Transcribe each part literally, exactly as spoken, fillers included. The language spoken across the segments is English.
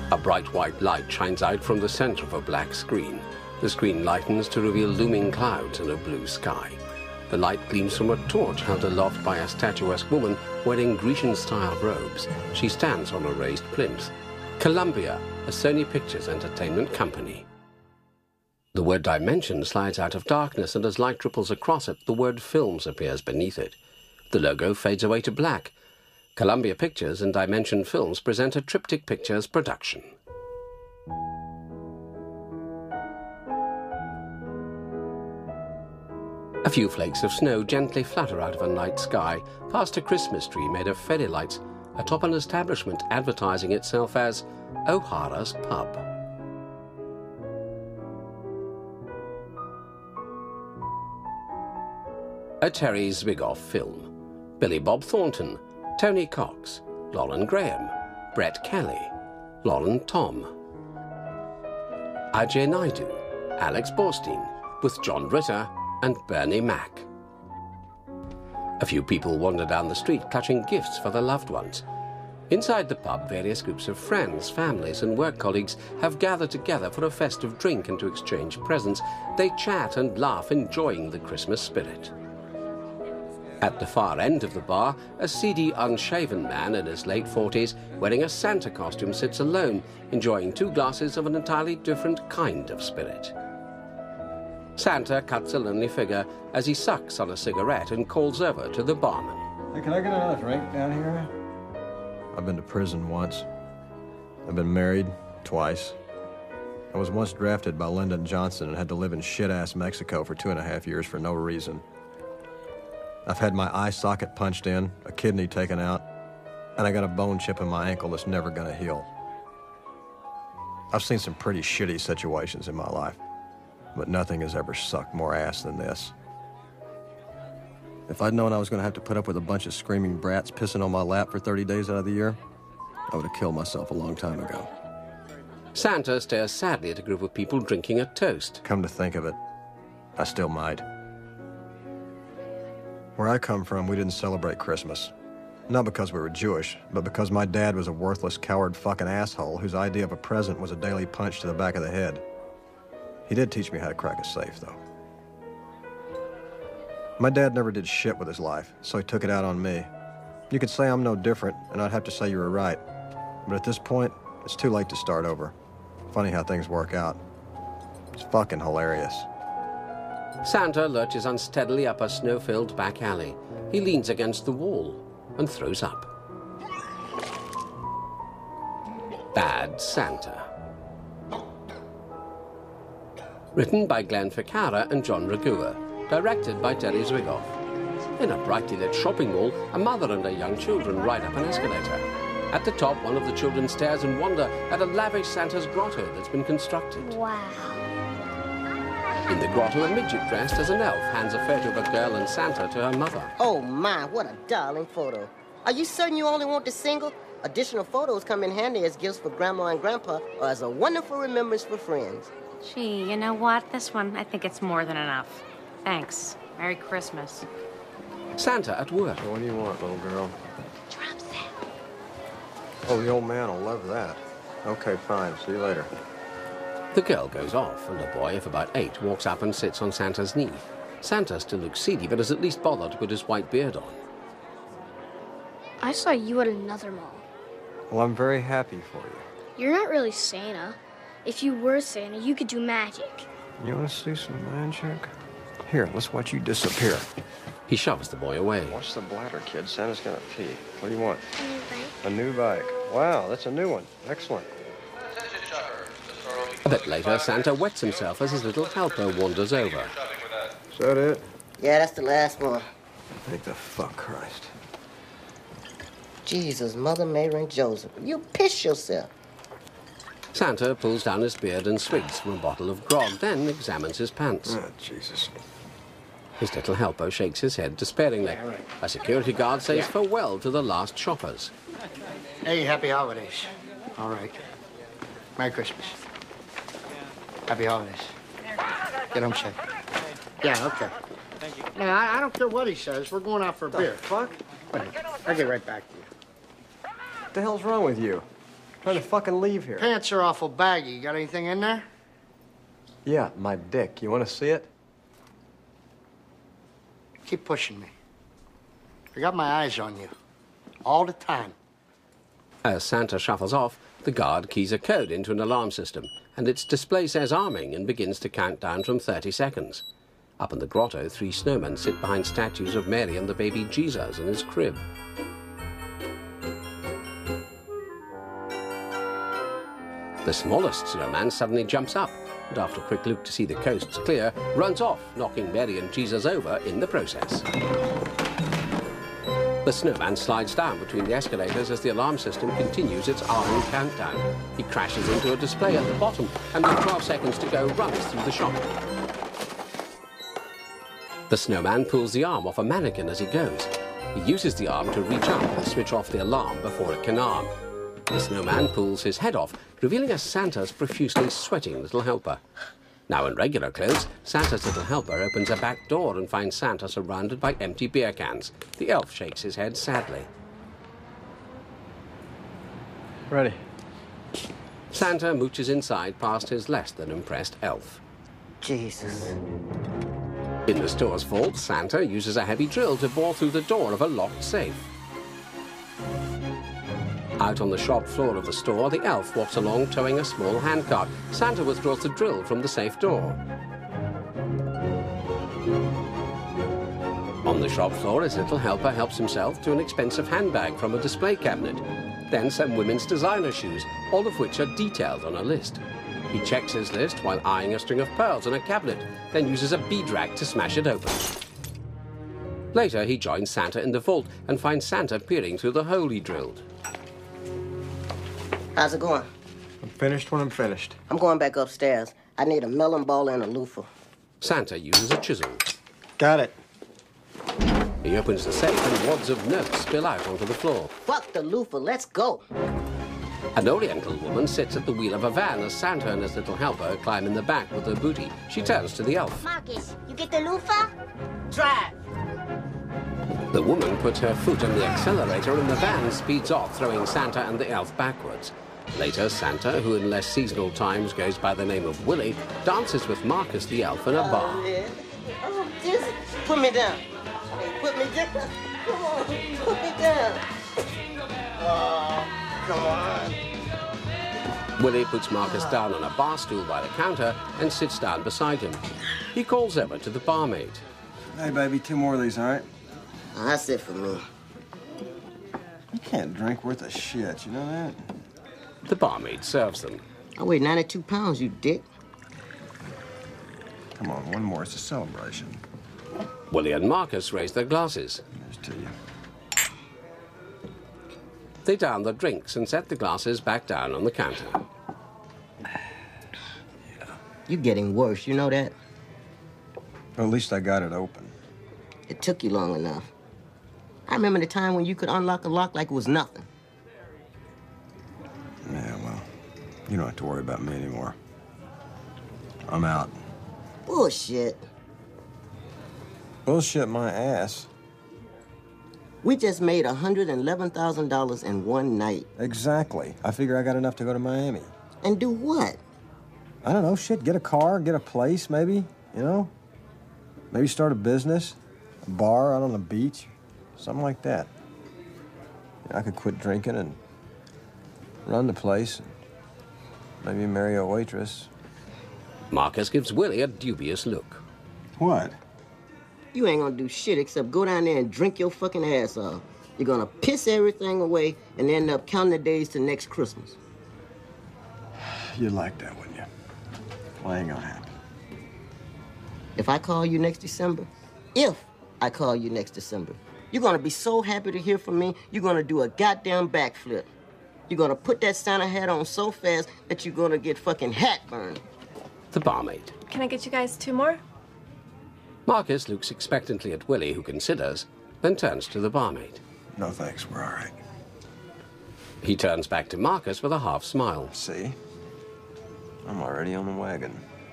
A bright white light shines out from the center of a black screen. The screen lightens to reveal looming clouds and a blue sky. The light gleams from a torch held aloft by a statuesque woman wearing Grecian-style robes. She stands on a raised plinth. Columbia, a Sony Pictures Entertainment company. The word Dimension slides out of darkness, and as light ripples across it, the word Films appears beneath it. The logo fades away to black. Columbia Pictures and Dimension Films present a Triptych Pictures production. A few flakes of snow gently flutter out of a night sky, past a Christmas tree made of fairy lights, atop an establishment advertising itself as O'Hara's Pub. A Terry Zwigoff film. Billy Bob Thornton, Tony Cox, Lauren Graham, Brett Kelly, Lauren Tom, Ajay Naidu, Alex Borstein, with John Ritter and Bernie Mac. A few people wander down the street clutching gifts for their loved ones. Inside the pub, various groups of friends, families and work colleagues have gathered together for a festive drink and to exchange presents. They chat and laugh, enjoying the Christmas spirit. At the far end of the bar, a seedy, unshaven man in his late forties, wearing a Santa costume, sits alone, enjoying two glasses of an entirely different kind of spirit. Santa cuts a lonely figure as he sucks on a cigarette and calls over to the barman. Hey, can I get another drink down here? I've been to prison once. I've been married twice. I was once drafted by Lyndon Johnson and had to live in shit-ass Mexico for two and a half years for no reason. I've had my eye socket punched in, a kidney taken out, and I got a bone chip in my ankle that's never gonna heal. I've seen some pretty shitty situations in my life, but nothing has ever sucked more ass than this. If I'd known I was gonna have to put up with a bunch of screaming brats pissing on my lap for thirty days out of the year, I would have killed myself a long time ago. Santa stares sadly at a group of people drinking a toast. Come to think of it, I still might. Where I come from, we didn't celebrate Christmas. Not because we were Jewish, but because my dad was a worthless, coward fucking asshole whose idea of a present was a daily punch to the back of the head. He did teach me how to crack a safe, though. My dad never did shit with his life, so he took it out on me. You could say I'm no different, and I'd have to say you were right. But at this point, it's too late to start over. Funny how things work out. It's fucking hilarious. Santa lurches unsteadily up a snow-filled back alley. He leans against the wall and throws up. Bad Santa. Written by Glenn Ficarra and John Ragua. Directed by Terry Zwigoff. In a brightly lit shopping mall, a mother and her young children ride up an escalator. At the top, one of the children stares in wonder at a lavish Santa's grotto that's been constructed. Wow. In the grotto, a midget dressed as an elf hands a photo of a girl and Santa to her mother. Oh my, what a darling photo. Are you certain you only want the single? Additional photos come in handy as gifts for Grandma and Grandpa or as a wonderful remembrance for friends. Gee, you know what? This one, I think it's more than enough. Thanks. Merry Christmas. Santa at work. What do you want, little girl? Drum set. Oh, the old man will love that. Okay, fine. See you later. The girl goes off, and a boy of about eight walks up and sits on Santa's knee. Santa still looks seedy, but has at least bothered to put his white beard on. I saw you at another mall. Well, I'm very happy for you. You're not really Santa. If you were Santa, you could do magic. You want to see some magic? Here, let's watch you disappear. He shoves the boy away. Watch the bladder, kid. Santa's gonna pee. What do you want? A new bike. A new bike. Wow, that's a new one. Excellent. A bit later, Santa wets himself as his little helper wanders over. Is that it? Yeah, that's the last one. Thank the fuck Christ. Jesus, Mother Mary and Joseph. You piss yourself. Santa pulls down his beard and swigs from a bottle of grog, then examines his pants. Oh, Jesus. His little helper shakes his head despairingly. A security guard says farewell to the last shoppers. Hey, happy holidays. All right. Merry Christmas. Happy holidays. Get home safe. Yeah, okay. Thank you. Now, I, I don't care what he says. We're going out for a beer. Fuck? Wait, I'll get right back to you. What the hell's wrong with you? trying to fucking leave here. Pants are awful baggy. You got anything in there? Yeah, my dick. You want to see it? Keep pushing me. I got my eyes on you. All the time. As Santa shuffles off, the guard keys a code into an alarm system, and its display says arming and begins to count down from thirty seconds. Up in the grotto, three snowmen sit behind statues of Mary and the baby Jesus in his crib. The smallest snowman suddenly jumps up, and after a quick look to see the coast's clear, runs off, knocking Mary and Jesus over in the process. The snowman slides down between the escalators as the alarm system continues its arming countdown. He crashes into a display at the bottom, and with twelve seconds to go, runs through the shop. The snowman pulls the arm off a mannequin as he goes. He uses the arm to reach up and switch off the alarm before it can arm. The snowman pulls his head off, revealing a Santa's profusely sweating little helper. Now in regular clothes, Santa's little helper opens a back door and finds Santa surrounded by empty beer cans. The elf shakes his head sadly. Ready. Santa mooches inside past his less than impressed elf. Jesus. In the store's vault, Santa uses a heavy drill to bore through the door of a locked safe. Out on the shop floor of the store, the elf walks along towing a small handcart. Santa withdraws the drill from the safe door. On the shop floor, his little helper helps himself to an expensive handbag from a display cabinet. Then some women's designer shoes, all of which are detailed on a list. He checks his list while eyeing a string of pearls in a cabinet, then uses a bead rack to smash it open. Later, he joins Santa in the vault and finds Santa peering through the hole he drilled. How's it going? I'm finished when I'm finished. I'm going back upstairs. I need a melon ball and a loofah. Santa uses a chisel. Got it. He opens the safe and wads of notes spill out onto the floor. Fuck the loofah, let's go. An Oriental woman sits at the wheel of a van as Santa and his little helper climb in the back with her booty. She turns to the elf. Marcus, you get the loofah? Drive. The woman puts her foot on the accelerator and the van speeds off, throwing Santa and the elf backwards. Later, Santa, who in less seasonal times goes by the name of Willie, dances with Marcus the elf in a bar. Oh, man. Oh, Jesus. Put me down. Put me down. Come on. Put me down. Oh, come on. Willie puts Marcus down on a bar stool by the counter and sits down beside him. He calls over to the barmaid. Hey, baby, two more of these, all right? That's it for me. You can't drink worth a shit, you know that? The barmaid serves them. I weigh ninety-two pounds, you dick. Come on, one more. It's a celebration. Willie and Marcus raise their glasses. Here's to you. They down the drinks and set the glasses back down on the counter. You're getting worse, you know that? Well, at least I got it open. It took you long enough. I remember the time when you could unlock a lock like it was nothing. Yeah, well, you don't have to worry about me anymore. I'm out. Bullshit. Bullshit my ass. We just made one hundred eleven thousand dollars in one night. Exactly. I figure I got enough to go to Miami. And do what? I don't know, shit, get a car, get a place, maybe, you know? Maybe start a business, a bar out on the beach, something like that. You know, I could quit drinking and run the place, and maybe marry a waitress. Marcus gives Willie a dubious look. What? You ain't gonna do shit except go down there and drink your fucking ass off. You're gonna piss everything away and end up counting the days to next Christmas. You'd like that, wouldn't you? Well, ain't gonna happen. If I call you next December, if I call you next December, you're gonna be so happy to hear from me, you're gonna do a goddamn backflip. You're gonna put that Santa hat on so fast that you're gonna get fucking hat burned. The barmaid. Can I get you guys two more? Marcus looks expectantly at Willie, who considers, then turns to the barmaid. No thanks, we're all right. He turns back to Marcus with a half smile. See? I'm already on the wagon.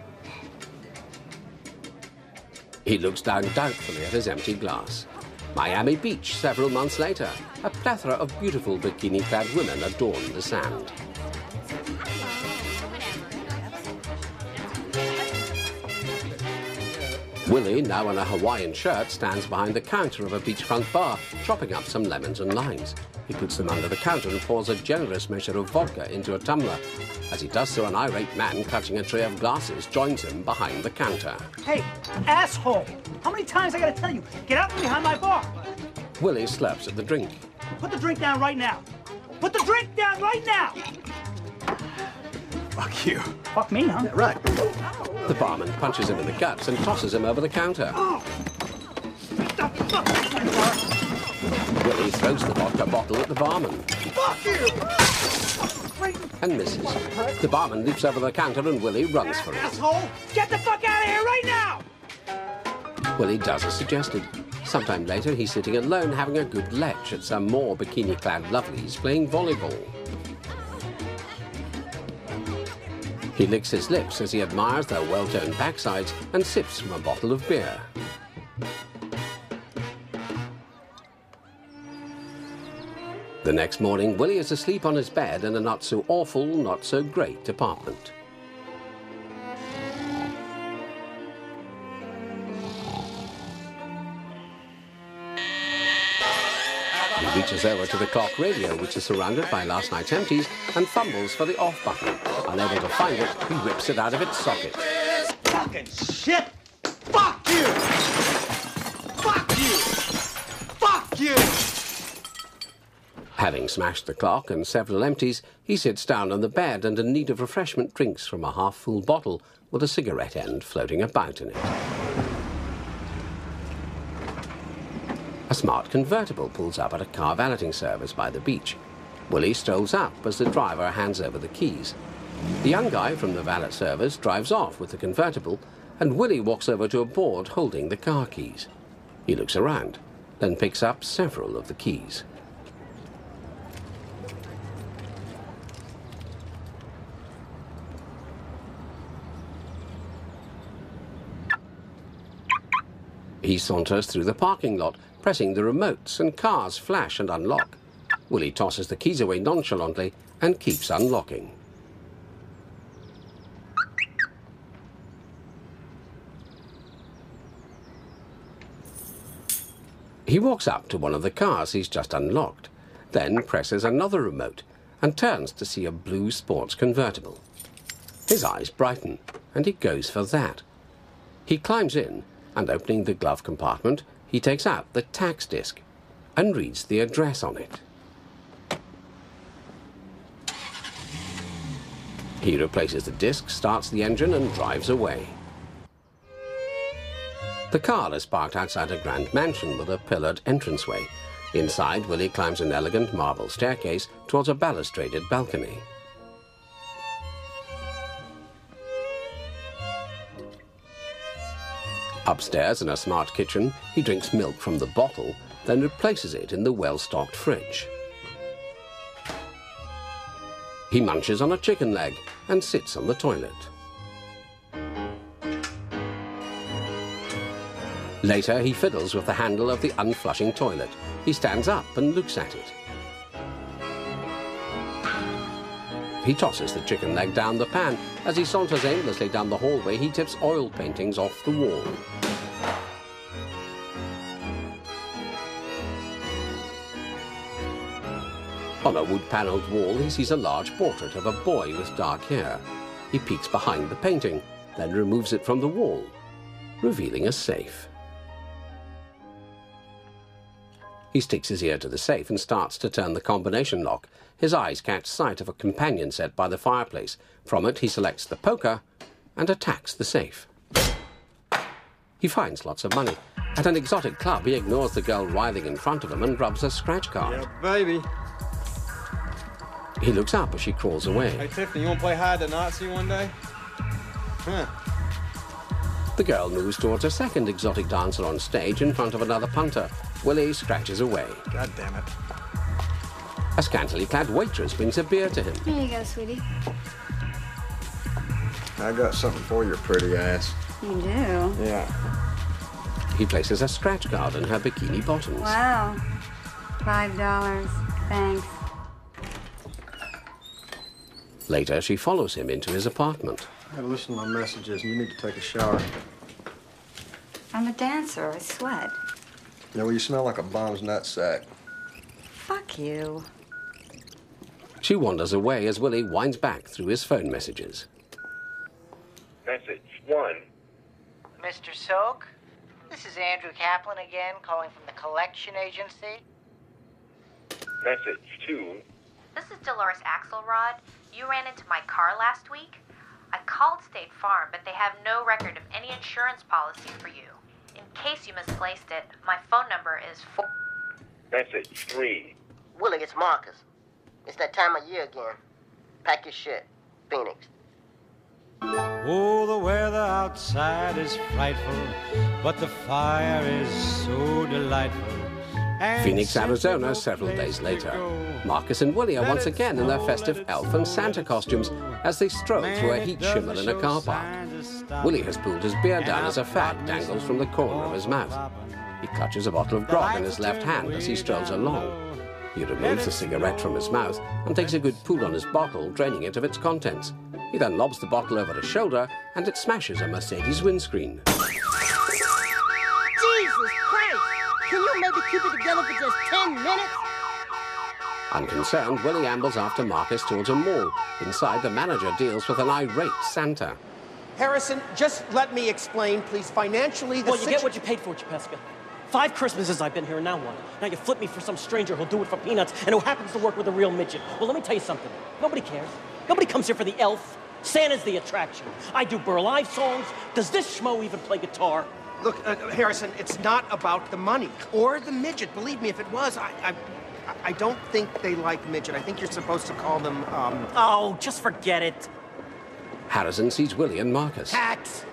He looks down doubtfully at his empty glass. Miami Beach, several months later. A plethora of beautiful bikini-clad women adorn the sand. Willie, now in a Hawaiian shirt, stands behind the counter of a beachfront bar, chopping up some lemons and limes. He puts them under the counter and pours a generous measure of vodka into a tumbler. As he does so, an irate man clutching a tray of glasses joins him behind the counter. Hey, asshole! How many times I gotta tell you? Get out from behind my bar! Willie slurps at the drink. Put the drink down right now! Put the drink down right now! Fuck you. Fuck me, huh? Yeah, right. The barman punches him in the guts and tosses him over the counter. Oh. The fuck is my bar? Willie throws the vodka bottle at the barman. Fuck you! And misses. The barman leaps over the counter and Willie runs for it. Asshole! Get the fuck out of here right now! Willie does as suggested. Sometime later, he's sitting alone having a good lech at some more bikini-clad lovelies playing volleyball. He licks his lips as he admires their well-toned backsides and sips from a bottle of beer. The next morning, Willie is asleep on his bed in a not-so-awful, not-so-great apartment. He reaches over to the clock radio, which is surrounded by last night's empties, and fumbles for the off button. Unable to find it, he rips it out of its socket. Fucking shit! Fuck you! Fuck you! Fuck you! Having smashed the clock and several empties, he sits down on the bed and in need of refreshment drinks from a half-full bottle with a cigarette end floating about in it. A smart convertible pulls up at a car valeting service by the beach. Willie strolls up as the driver hands over the keys. The young guy from the valet service drives off with the convertible, and Willie walks over to a board holding the car keys. He looks around, then picks up several of the keys. He saunters through the parking lot, pressing the remotes, and cars flash and unlock. Willie tosses the keys away nonchalantly and keeps unlocking. He walks up to one of the cars he's just unlocked, then presses another remote and turns to see a blue sports convertible. His eyes brighten, and he goes for that. He climbs in, and opening the glove compartment, he takes out the tax disc and reads the address on it. He replaces the disc, starts the engine, and drives away. The car is parked outside a grand mansion with a pillared entranceway. Inside, Willie climbs an elegant marble staircase towards a balustraded balcony. Upstairs in a smart kitchen, he drinks milk from the bottle, then replaces it in the well-stocked fridge. He munches on a chicken leg and sits on the toilet. Later, he fiddles with the handle of the unflushing toilet. He stands up and looks at it. He tosses the chicken leg down the pan. As he saunters aimlessly down the hallway, he tips oil paintings off the wall. On a wood-panelled wall, he sees a large portrait of a boy with dark hair. He peeks behind the painting, then removes it from the wall, revealing a safe. He sticks his ear to the safe and starts to turn the combination lock. His eyes catch sight of a companion set by the fireplace. From it, he selects the poker and attacks the safe. He finds lots of money. At an exotic club, he ignores the girl writhing in front of him and rubs a scratch card. Yeah, baby. He looks up as she crawls away. Hey, Tiffany, you want to play hide the Nazi one day? Huh. The girl moves towards a second exotic dancer on stage in front of another punter. Willie scratches away. God damn it. A scantily clad waitress brings a beer to him. Here you go, sweetie. I got something for your pretty ass. You do? Yeah. He places a scratch card in her bikini bottoms. Wow. Five dollars. Thanks. Later, she follows him into his apartment. I gotta listen to my messages, and you need to take a shower. I'm a dancer. I sweat. Yeah, well, you smell like a bomb's nutsack. Fuck you. She wanders away as Willie winds back through his phone messages. Message one. Mister Soak, this is Andrew Kaplan again, calling from the collection agency. Message two. This is Dolores Axelrod. You ran into my car last week. I called State Farm, but they have no record of any insurance policy for you. In case you misplaced it, my phone number is four... Message three. Willie, it's Marcus. It's that time of year again. Pack your shit. Phoenix. Oh, the weather outside is frightful, but the fire is so delightful. And Phoenix, Arizona, several days later. Marcus and Willie are once again in their festive elf and Santa costumes as they stroll through a heat shimmer in a car park. Willie has pulled his beard down as a fag dangles from the corner of his mouth. He clutches a bottle of grog in his left hand as he strolls along. He removes the cigarette from his mouth and takes a good pull on his bottle, draining it of its contents. He then lobs the bottle over his shoulder and it smashes a Mercedes windscreen. Jesus Christ! Can you maybe keep it together for just ten minutes? Unconcerned, Willie ambles after Marcus towards a mall. Inside, the manager deals with an irate Santa. Harrison, just let me explain, please. Financially, the Well, you get what you paid for, Chapeska. Five Christmases I've been here, and now what? Now you flip me for some stranger who'll do it for peanuts and who happens to work with a real midget. Well, let me tell you something. Nobody cares. Nobody comes here for the elf. Santa's the attraction. I do Burl Ives songs. Does this schmo even play guitar? Look, uh, Harrison, it's not about the money or the midget. Believe me, if it was, I, I, I don't think they like midget. I think you're supposed to call them, um... Oh, just forget it. Harrison sees Willie and Marcus. Hacks!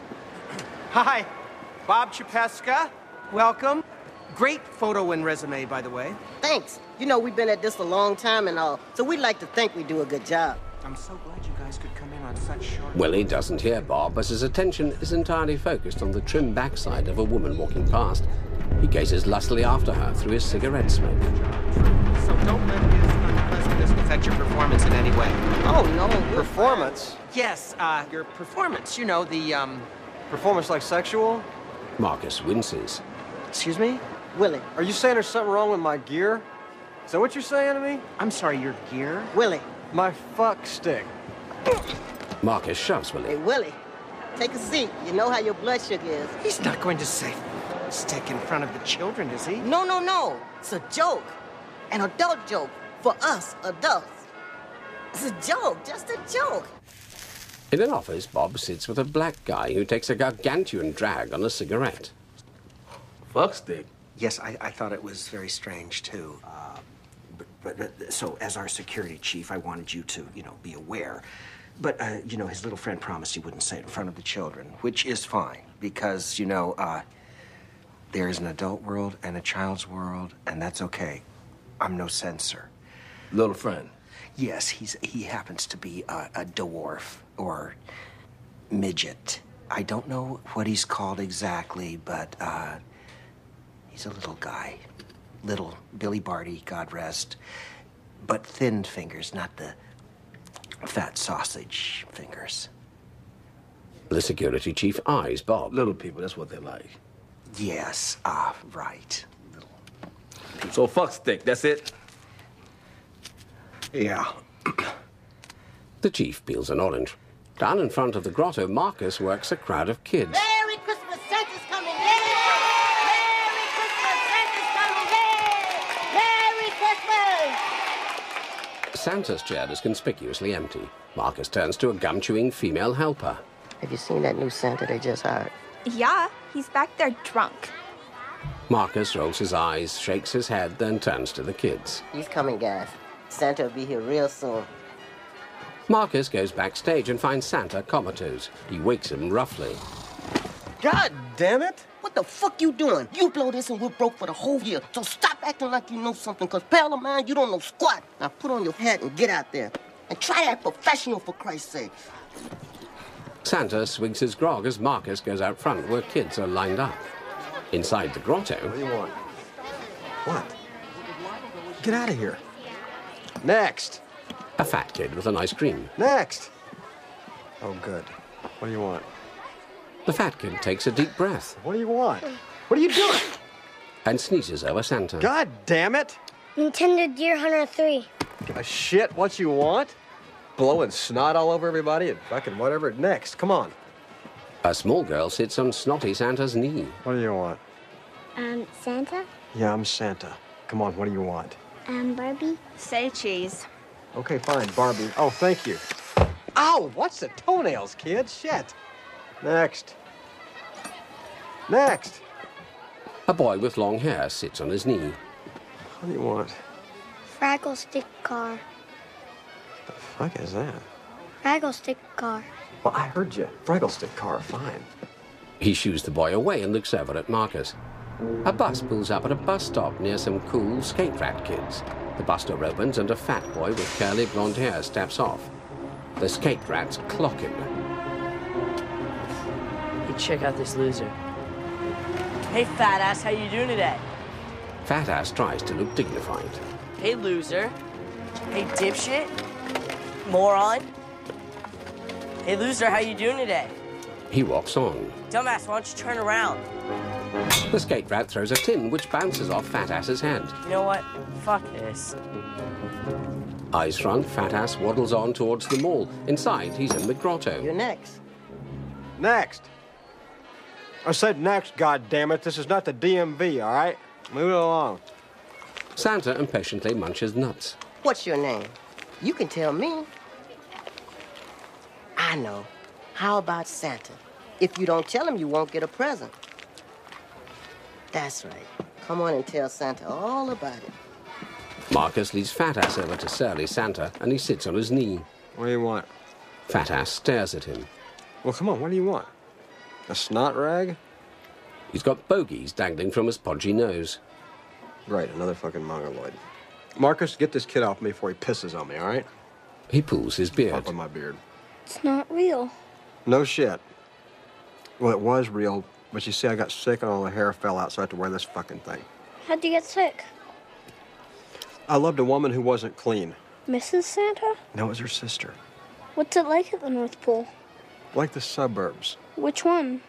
Hi, Bob Chapeska. Welcome. Great photo and resume, by the way. Thanks. You know, we've been at this a long time and all, so we'd like to think we do a good job. I'm so glad you guys could come in on such short... Willie doesn't hear Bob, as his attention is entirely focused on the trim backside of a woman walking past. He gazes lustily after her through his cigarette smoke. So don't let his unpleasantness affect your performance in any way. Oh, no. Performance? Yes, uh, your performance. You know, the, um... Performance like sexual? Marcus winces. Excuse me? Willie. Are you saying there's something wrong with my gear? Is that what you're saying to me? I'm sorry, your gear? Willie. My fuck stick. Marcus shoves Willie. Hey, Willie, take a seat. You know how your blood sugar is. He's not going to say stick in front of the children, is he? No, no, no. It's a joke. An adult joke. For us, adults. It's a joke. Just a joke. In an office, Bob sits with a black guy who takes a gargantuan drag on a cigarette. Fuck stick? Yes, I, I thought it was very strange, too. Uh, but, but, but, so, as our security chief, I wanted you to, you know, be aware. But, uh, you know, his little friend promised he wouldn't say it in front of the children, which is fine, because, you know, uh, there is an adult world and a child's world, and that's okay. I'm no censor. Little friend? Yes, he's he happens to be a, a dwarf, or midget. I don't know what he's called exactly, but, uh, he's a little guy. Little Billy Barty, God rest. But thin fingers, not the fat sausage fingers. The security chief eyes Bob. Little people, that's what they like. Yes, ah, uh, right. Little people. So fuck stick, that's it? Yeah. The chief peels an orange. Down in front of the grotto, Marcus works a crowd of kids. Merry Christmas, Santa's coming! Merry Christmas, Santa's coming! Merry Christmas! Santa's chair is conspicuously empty. Marcus turns to a gum-chewing female helper. Have you seen that new Santa they just hired? Yeah, he's back there drunk. Marcus rolls his eyes, shakes his head, then turns to the kids. He's coming, guys. Santa will be here real soon. Marcus goes backstage and finds Santa comatose. He wakes him roughly. God damn it! What the fuck you doing? You blow this and we're broke for the whole year. So stop acting like you know something, because pal of mine, you don't know squat. Now put on your hat and get out there. And try that professional, for Christ's sake. Santa swigs his grog as Marcus goes out front where kids are lined up. Inside the grotto... What do you want? What? Get out of here. Next. A fat kid with an ice cream. Next. Oh, good. What do you want? The fat kid takes a deep breath. What do you want? What are you doing? And sneezes over Santa. God damn it! Nintendo Deer Hunter three. A shit what you want? Blowing snot all over everybody and fucking whatever. Next, come on. A small girl sits on snotty Santa's knee. What do you want? Um, Santa? Yeah, I'm Santa. Come on, what do you want? Um, Barbie? Say cheese. Okay, fine, Barbie. Oh, thank you. Ow, what's the toenails, kid? Shit. Next. Next. A boy with long hair sits on his knee. What do you want? Fraggle Stick Car. The fuck is that? Fraggle Stick Car. Well, I heard you. Fraggle Stick car, fine. He shoos the boy away and looks over at Marcus. A bus pulls up at a bus stop near some cool skate rat kids. The bus door opens and a fat boy with curly blonde hair steps off. The skate rats clock him. Hey, check out this loser. Hey, fat ass, how you doing today? Fat ass tries to look dignified. Hey, loser. Hey, dipshit. Moron. Hey, loser, how you doing today? He walks on. Dumbass, why don't you turn around? The skate rat throws a tin which bounces off Fat Ass's hand. You know what? Fuck this. Eyes front, Fat Ass waddles on towards the mall. Inside, he's in the grotto. You're next. Next. I said next, goddammit. This is not the D M V, all right? Move it along. Santa impatiently munches nuts. What's your name? You can tell me. I know. How about Santa? If you don't tell him, you won't get a present. That's right. Come on and tell Santa all about it. Marcus leads Fat Ass over to surly Santa, and he sits on his knee. What do you want? Fat Ass stares at him. Well, come on, what do you want? A snot rag? He's got bogies dangling from his podgy nose. Right, another fucking mongoloid. Marcus, get this kid off me before he pisses on me, all right? He pulls his beard. Off of my beard. It's not real. No shit. Well, it was real, but you see, I got sick and all the hair fell out, so I had to wear this fucking thing. How'd you get sick? I loved a woman who wasn't clean. Missus Santa? That was her sister. What's it like at the North Pole? Like the suburbs. Which one?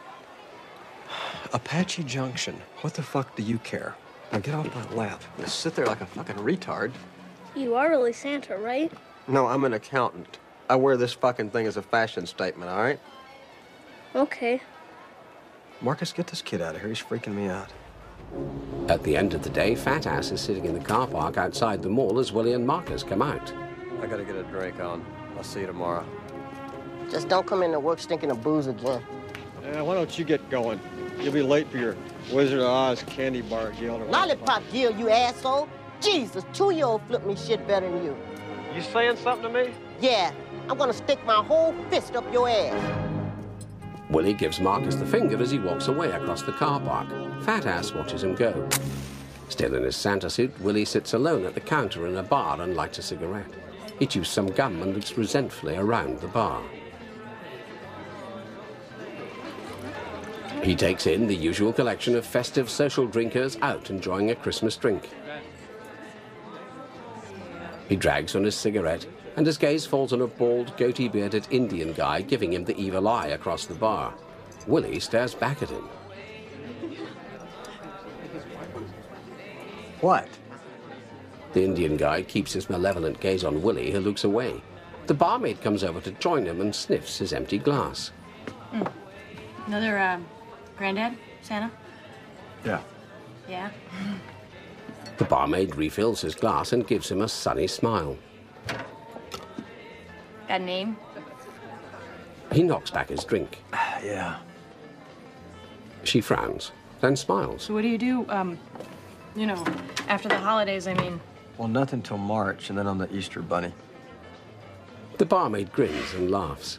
Apache Junction. What the fuck do you care? Now get off my lap. Just sit there like a fucking retard. You are really Santa, right? No, I'm an accountant. I wear this fucking thing as a fashion statement, all right? Okay. Marcus, get this kid out of here. He's freaking me out. At the end of the day, Fat Ass is sitting in the car park outside the mall as Willie and Marcus come out. I gotta get a drink on. I'll see you tomorrow. Just don't come into work stinking of booze again. Yeah, why don't you get going? You'll be late for your Wizard of Oz candy bar, Gil. Lollipop Gil, you asshole. Jesus, two-year-old flip me shit better than you. You saying something to me? Yeah, I'm gonna stick my whole fist up your ass. Willie gives Marcus the finger as he walks away across the car park. Fat Ass watches him go. Still in his Santa suit, Willie sits alone at the counter in a bar and lights a cigarette. He chews some gum and looks resentfully around the bar. He takes in the usual collection of festive social drinkers out enjoying a Christmas drink. He drags on his cigarette, and his gaze falls on a bald, goatee-bearded Indian guy giving him the evil eye across the bar. Willie stares back at him. What? The Indian guy keeps his malevolent gaze on Willie, who looks away. The barmaid comes over to join him and sniffs his empty glass. Mm. Another, uh, granddad? Santa? Yeah. Yeah? The barmaid refills his glass and gives him a sunny smile. Got a name? He knocks back his drink. Yeah. She frowns, then smiles. So what do you do, um, you know, after the holidays, I mean? Well, nothing till March, and then I'm the Easter Bunny. The barmaid grins and laughs.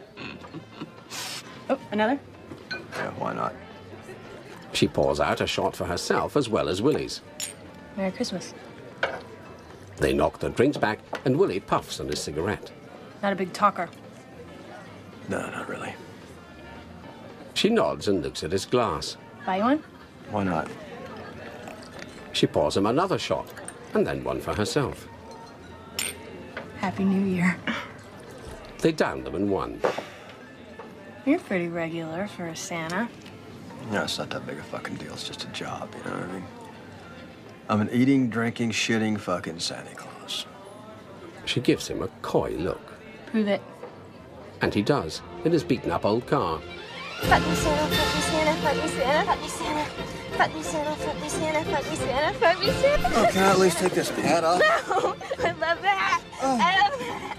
Oh, another? Yeah, why not? She pours out a shot for herself as well as Willie's. Merry Christmas. They knock the drinks back, and Willie puffs on his cigarette. Not a big talker. No, not really. She nods and looks at his glass. Buy you one? Why not? She pours him another shot, and then one for herself. Happy New Year. They down them in one. You're pretty regular for a Santa. No, it's not that big a fucking deal. It's just a job, you know what I mean? I'm an eating, drinking, shitting fucking Santa Claus. She gives him a coy look. Prove it. And he does, in his beaten-up old car. Fuck me Santa, fuck me Santa, fuck me Santa, fuck me Santa. Fuck me Santa, fuck me Santa, fuck me Santa, fuck me Santa. Oh, can I at least take this hat off? No! I love that! Oh. I love that!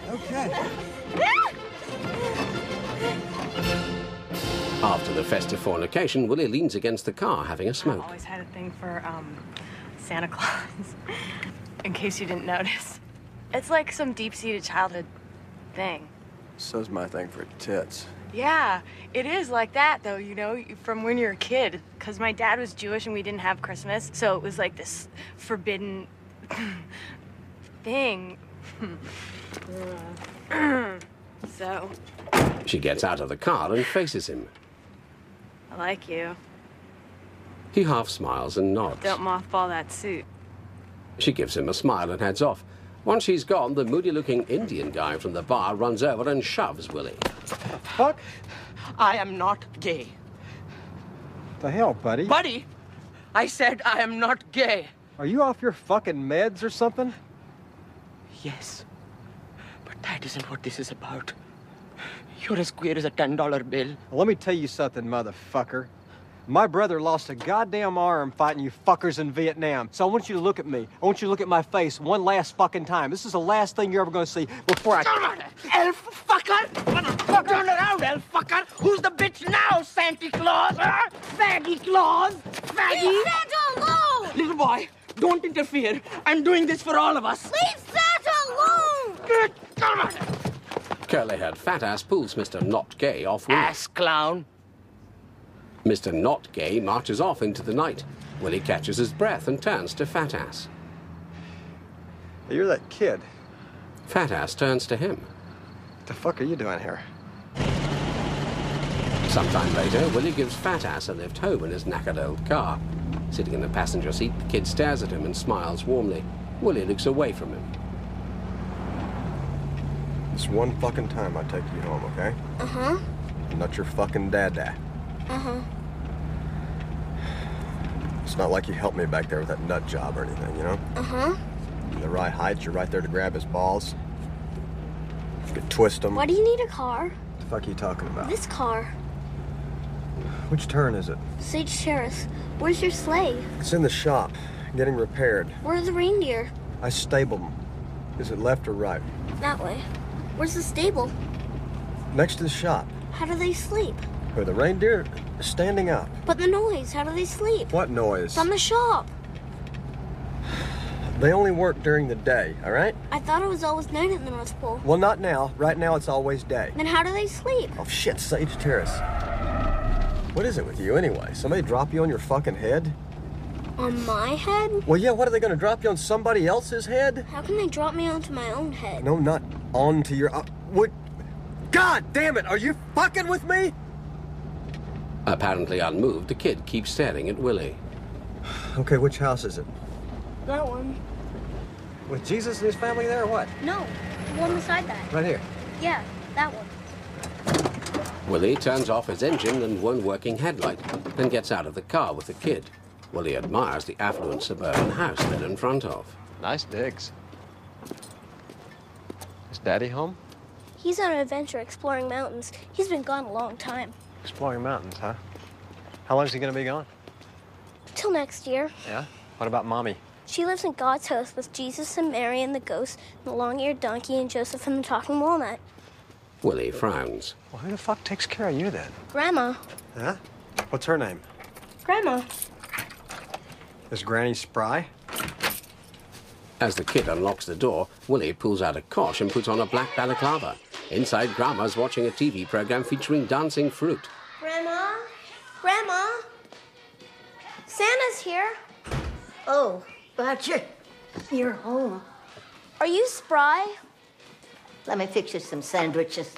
Okay. After the festive fornication, Willie leans against the car, having a smoke. I've always had a thing for, um, Santa Claus. In case you didn't notice. It's like some deep-seated childhood thing. So's my thing for tits. Yeah, it is like that, though, you know, from when you're a kid. Because my dad was Jewish and we didn't have Christmas, so it was like this forbidden thing. So... She gets out of the car and faces him. I like you. He half smiles and nods. Don't mothball that suit. She gives him a smile and heads off. Once she's gone, the moody-looking Indian guy from the bar runs over and shoves Willie. Fuck? I am not gay. The hell, buddy? Buddy? I said I am not gay. Are you off your fucking meds or something? Yes. But that isn't what this is about. You're as queer as a ten dollar bill. Well, let me tell you something, motherfucker. My brother lost a goddamn arm fighting you fuckers in Vietnam. So I want you to look at me. I want you to look at my face one last fucking time. This is the last thing you're ever gonna see before I... Turn around, elf fucker! Motherfucker! Turn around, elf fucker! Who's the bitch now, Santa Claus? Huh? Faggy Claus? Faggy? Leave Santa alone! Little boy, don't interfere. I'm doing this for all of us. Leave Santa alone! Turn around! Curly-haired fat ass pulls Mister Not Gay off Willie. Ass clown. Mister Not Gay marches off into the night. Willie catches his breath and turns to Fat Ass. Hey, you're that kid. Fat Ass turns to him. What the fuck are you doing here? Sometime later, Willie gives Fat Ass a lift home in his knackered old car. Sitting in the passenger seat, the kid stares at him and smiles warmly. Willie looks away from him. This one fucking time I take you home, okay? Uh-huh. I'm not your fucking dad-dad. Uh-huh. It's not like you helped me back there with that nut job or anything, you know? Uh-huh. In the right height, you're right there to grab his balls. You could twist them. Why do you need a car? What the fuck are you talking about? This car. Which turn is it? Sage Terrace. Where's your sleigh? It's in the shop, getting repaired. Where are the reindeer? I stabled them. Is it left or right? That way. Where's the stable? Next to the shop. How do they sleep? Where the reindeer are standing up. But the noise, how do they sleep? What noise? From the shop. They only work during the day, all right? I thought it was always night at the North Pole. Well, not now. Right now, it's always day. Then how do they sleep? Oh, shit, Sage Terrace. What is it with you, anyway? Somebody drop you on your fucking head? On my head? Well, yeah, what, are they gonna drop you on somebody else's head? How can they drop me onto my own head? No, not onto your... Uh, what? God damn it, are you fucking with me? Apparently unmoved, the kid keeps staring at Willie. Okay, which house is it? That one. With Jesus and his family there, or what? No, the one beside that. Right here. Yeah, that one. Willie turns off his engine and one working headlight, then gets out of the car with the kid. Willie admires the affluent suburban house they're in front of. Nice digs. Is Daddy home? He's on an adventure exploring mountains. He's been gone a long time. Exploring mountains, huh? How long is he gonna be gone? Till next year. Yeah? What about Mommy? She lives in God's house with Jesus and Mary and the ghost, and the long-eared donkey and Joseph and the talking walnut. Willie frowns. Well, who the fuck takes care of you then? Grandma. Huh? What's her name? Grandma. Is Granny spry? As the kid unlocks the door, Willie pulls out a kosh and puts on a black balaclava. Inside, Grandma's watching a T V program featuring dancing fruit. Grandma? Grandma? Santa's here. Oh, Badger, you're home. Are you spry? Let me fix you some sandwiches.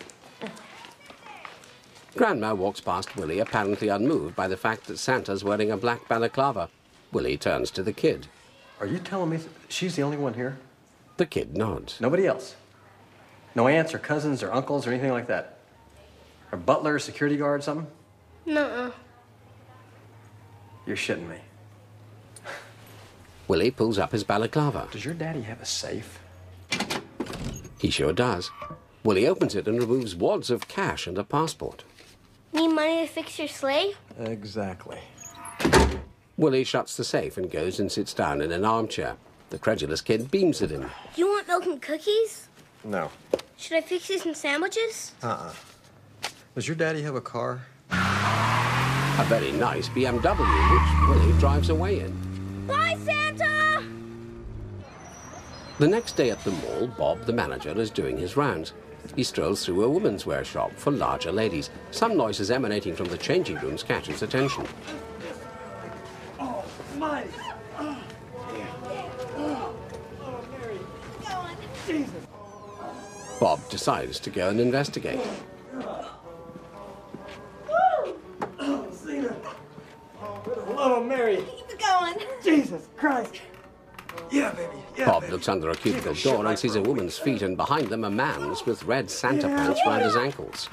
Grandma walks past Willie, apparently unmoved by the fact that Santa's wearing a black balaclava. Willie turns to the kid. Are you telling me she's the only one here? The kid nods. Nobody else? No aunts or cousins or uncles or anything like that? A butler, security guard, something? Nuh-uh. You're shitting me. Willie pulls up his balaclava. Does your daddy have a safe? He sure does. Willie opens it and removes wads of cash and a passport. Need money to fix your sleigh? Exactly. Willie shuts the safe and goes and sits down in an armchair. The credulous kid beams at him. You want milk and cookies? No. Should I fix you some sandwiches? Uh-uh. Does your daddy have a car? A very nice B M W, which Willie drives away in. Bye, Santa! The next day at the mall, Bob, the manager, is doing his rounds. He strolls through a women's wear shop for larger ladies. Some noises emanating from the changing rooms catch his attention. Oh, my. Oh, Oh, Mary. Jesus. Bob decides to go and investigate. Oh, Cena. Oh, hello, Mary. Keep it going. Jesus Christ. Yeah, baby. Yeah, Bob baby. looks under a cubicle door and sees a woman's feet and behind them a man's with red Santa pants round his ankles.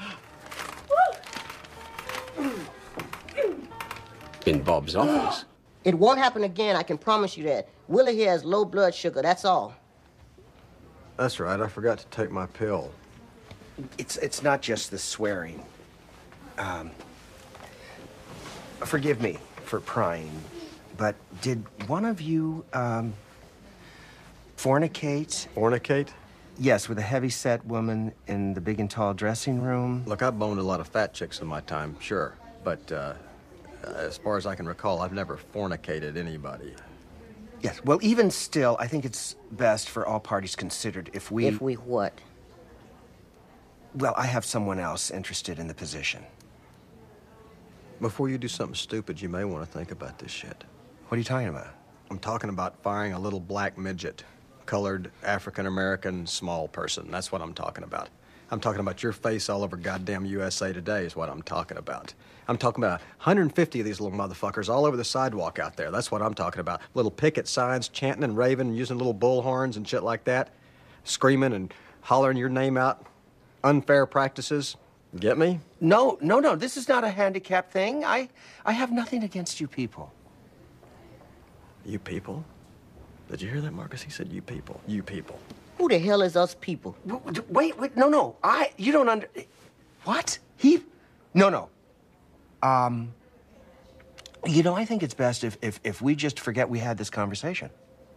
In Bob's office. It won't happen again, I can promise you that. Willie here has low blood sugar, that's all. That's right, I forgot to take my pill. It's, it's not just the swearing. Um, forgive me for prying, but did one of you um, fornicate? Fornicate? Yes, with a heavy-set woman in the big and tall dressing room. Look, I've boned a lot of fat chicks in my time, sure. But uh, as far as I can recall, I've never fornicated anybody. Yes, well, even still, I think it's best for all parties considered if we... If we what? Well, I have someone else interested in the position. Before you do something stupid, you may want to think about this shit. What are you talking about? I'm talking about firing a little black midget. Colored, African-American, small person. That's what I'm talking about. I'm talking about your face all over goddamn U S A Today is what I'm talking about. I'm talking about one hundred fifty of these little motherfuckers all over the sidewalk out there. That's what I'm talking about. Little picket signs, chanting and raving, and using little bullhorns and shit like that. Screaming and hollering your name out. Unfair practices. Get me? No, no, no. This is not a handicap thing. I, I have nothing against you people. You people? Did you hear that, Marcus? He said you people. You people. Who the hell is us people? Wait, wait, no, no. I, you don't under... What? He... No, no. Um... You know, I think it's best if, if, if we just forget we had this conversation.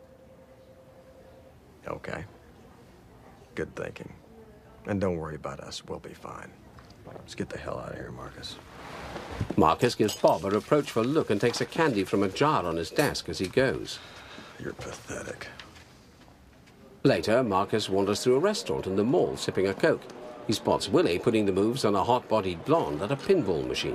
Okay. Good thinking. And don't worry about us. We'll be fine. Let's get the hell out of here, Marcus. Marcus gives Bob a reproachful look and takes a candy from a jar on his desk as he goes. You're pathetic. Later, Marcus wanders through a restaurant in the mall, sipping a Coke. He spots Willie putting the moves on a hot-bodied blonde at a pinball machine.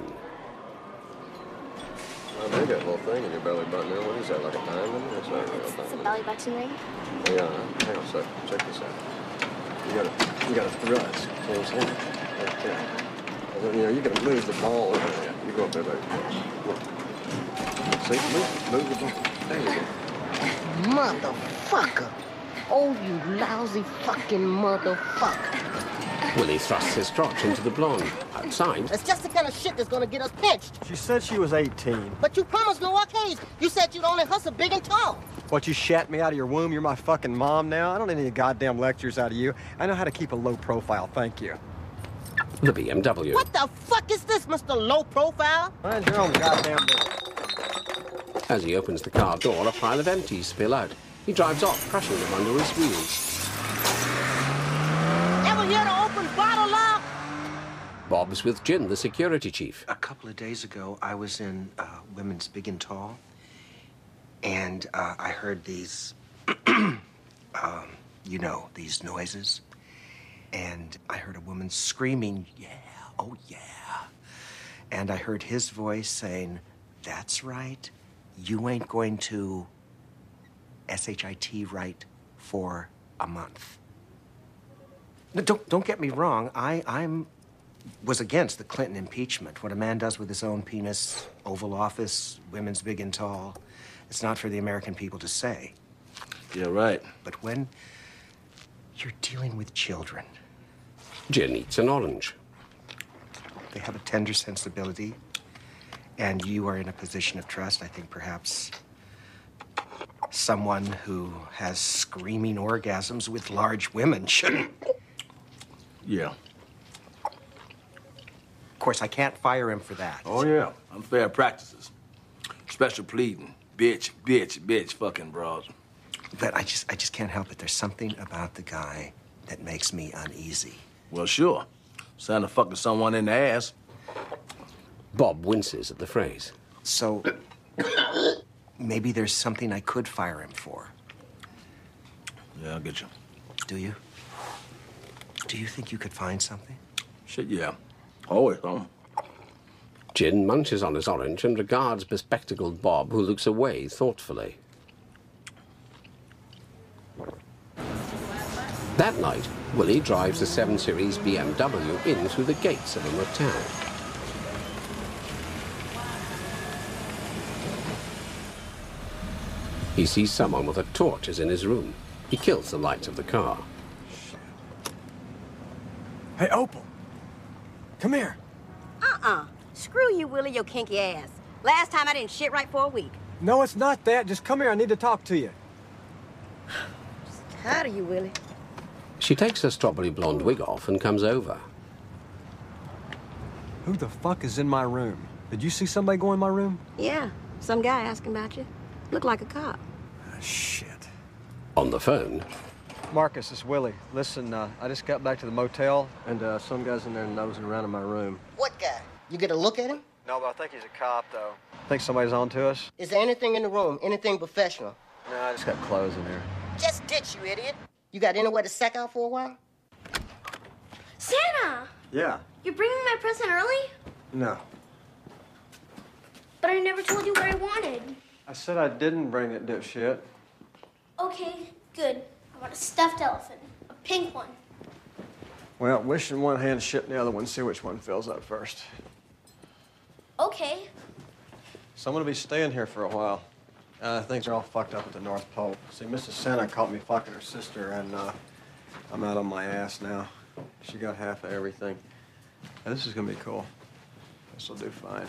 Oh, they got a little thing in your belly button there. What is that, like a diamond? That's not a real It's a diamond. belly button ring. Yeah, hang on a second. Check this out. You got a, you got a thrust. You know what I'm saying? Right there. And then, you know, you're going to lose the ball. Yeah, you go up there, baby. Look. See, move, move the ball. There you go. Motherfucker. Oh, you lousy fucking motherfucker. Willie thrusts his crotch into the blonde. Outside, That's just the kind of shit that's gonna get us pinched. She said she was eighteen. But you promised no arcades. You said you'd only hustle big and tall. What, you shat me out of your womb? You're my fucking mom now? I don't need any goddamn lectures out of you. I know how to keep a low profile, thank you. the B M W. What the fuck is this, Mister Low Profile? Mind your own goddamn business. As he opens the car door, a pile of empties spill out. He drives off, crushing them under his wheels. Ever hear the open bottle lock? Bob's with Jin, the security chief. A couple of days ago, I was in uh, Women's Big and Tall, and uh, I heard these, um, you know, these noises. And I heard a woman screaming, yeah, oh yeah. And I heard his voice saying, that's right, you ain't going to S H I T right for a month. No, don't, don't get me wrong, I, I'm, was against the Clinton impeachment. What a man does with his own penis, Oval Office, Women's Big and Tall, it's not for the American people to say. Yeah, right. But when you're dealing with children, Jin eats an orange. They have a tender sensibility, and you are in a position of trust. I think perhaps someone who has screaming orgasms with large women shouldn't. Yeah. Of course, I can't fire him for that. Oh, yeah. Unfair practices. Special pleading. Bitch, bitch, bitch, fucking bras. But I just, I just can't help it. There's something about the guy that makes me uneasy. Well, sure. Santa fucking someone in the ass. Bob winces at the phrase. So, maybe there's something I could fire him for. Yeah, I'll get you. Do you? Do you think you could find something? Shit, yeah. Always, home. Gin munches on his orange and regards bespectacled Bob, who looks away thoughtfully. That night, Willie drives the seven series B M W in through the gates of a motel. He sees someone with a torch is in his room. He kills the lights of the car. Hey, Opal. Come here. Uh-uh. Screw you, Willie, your kinky ass. Last time I didn't shit right for a week. No, it's not that. Just come here. I need to talk to you. Tired of you, Willie. She takes her strawberry blonde wig off and comes over. Who the fuck is in my room? Did you see somebody go in my room? Yeah, some guy asking about you. Looked like a cop. Ah, shit. On the phone. Marcus, it's Willie. Listen, uh, I just got back to the motel, and uh, some guy's in there nosing around in my room. What guy? You get a look at him? No, but I think he's a cop, though. Think somebody's on to us? Is there anything in the room? Anything professional? No, I just got clothes in here. Just ditch, you idiot. You got anywhere to sack out for a while? Santa! Yeah. You're bringing my present early? No. But I never told you what I wanted. I said I didn't bring it, dipshit. Okay, good. I want a stuffed elephant. A pink one. Well, wish in one hand, shit in the other one. See which one fills up first. Okay. So I'm gonna be staying here for a while. Uh, things are all fucked up at the North Pole. See, Missus Santa caught me fucking her sister, and uh, I'm out on my ass now. She got half of everything. Now, this is gonna be cool. This will do fine.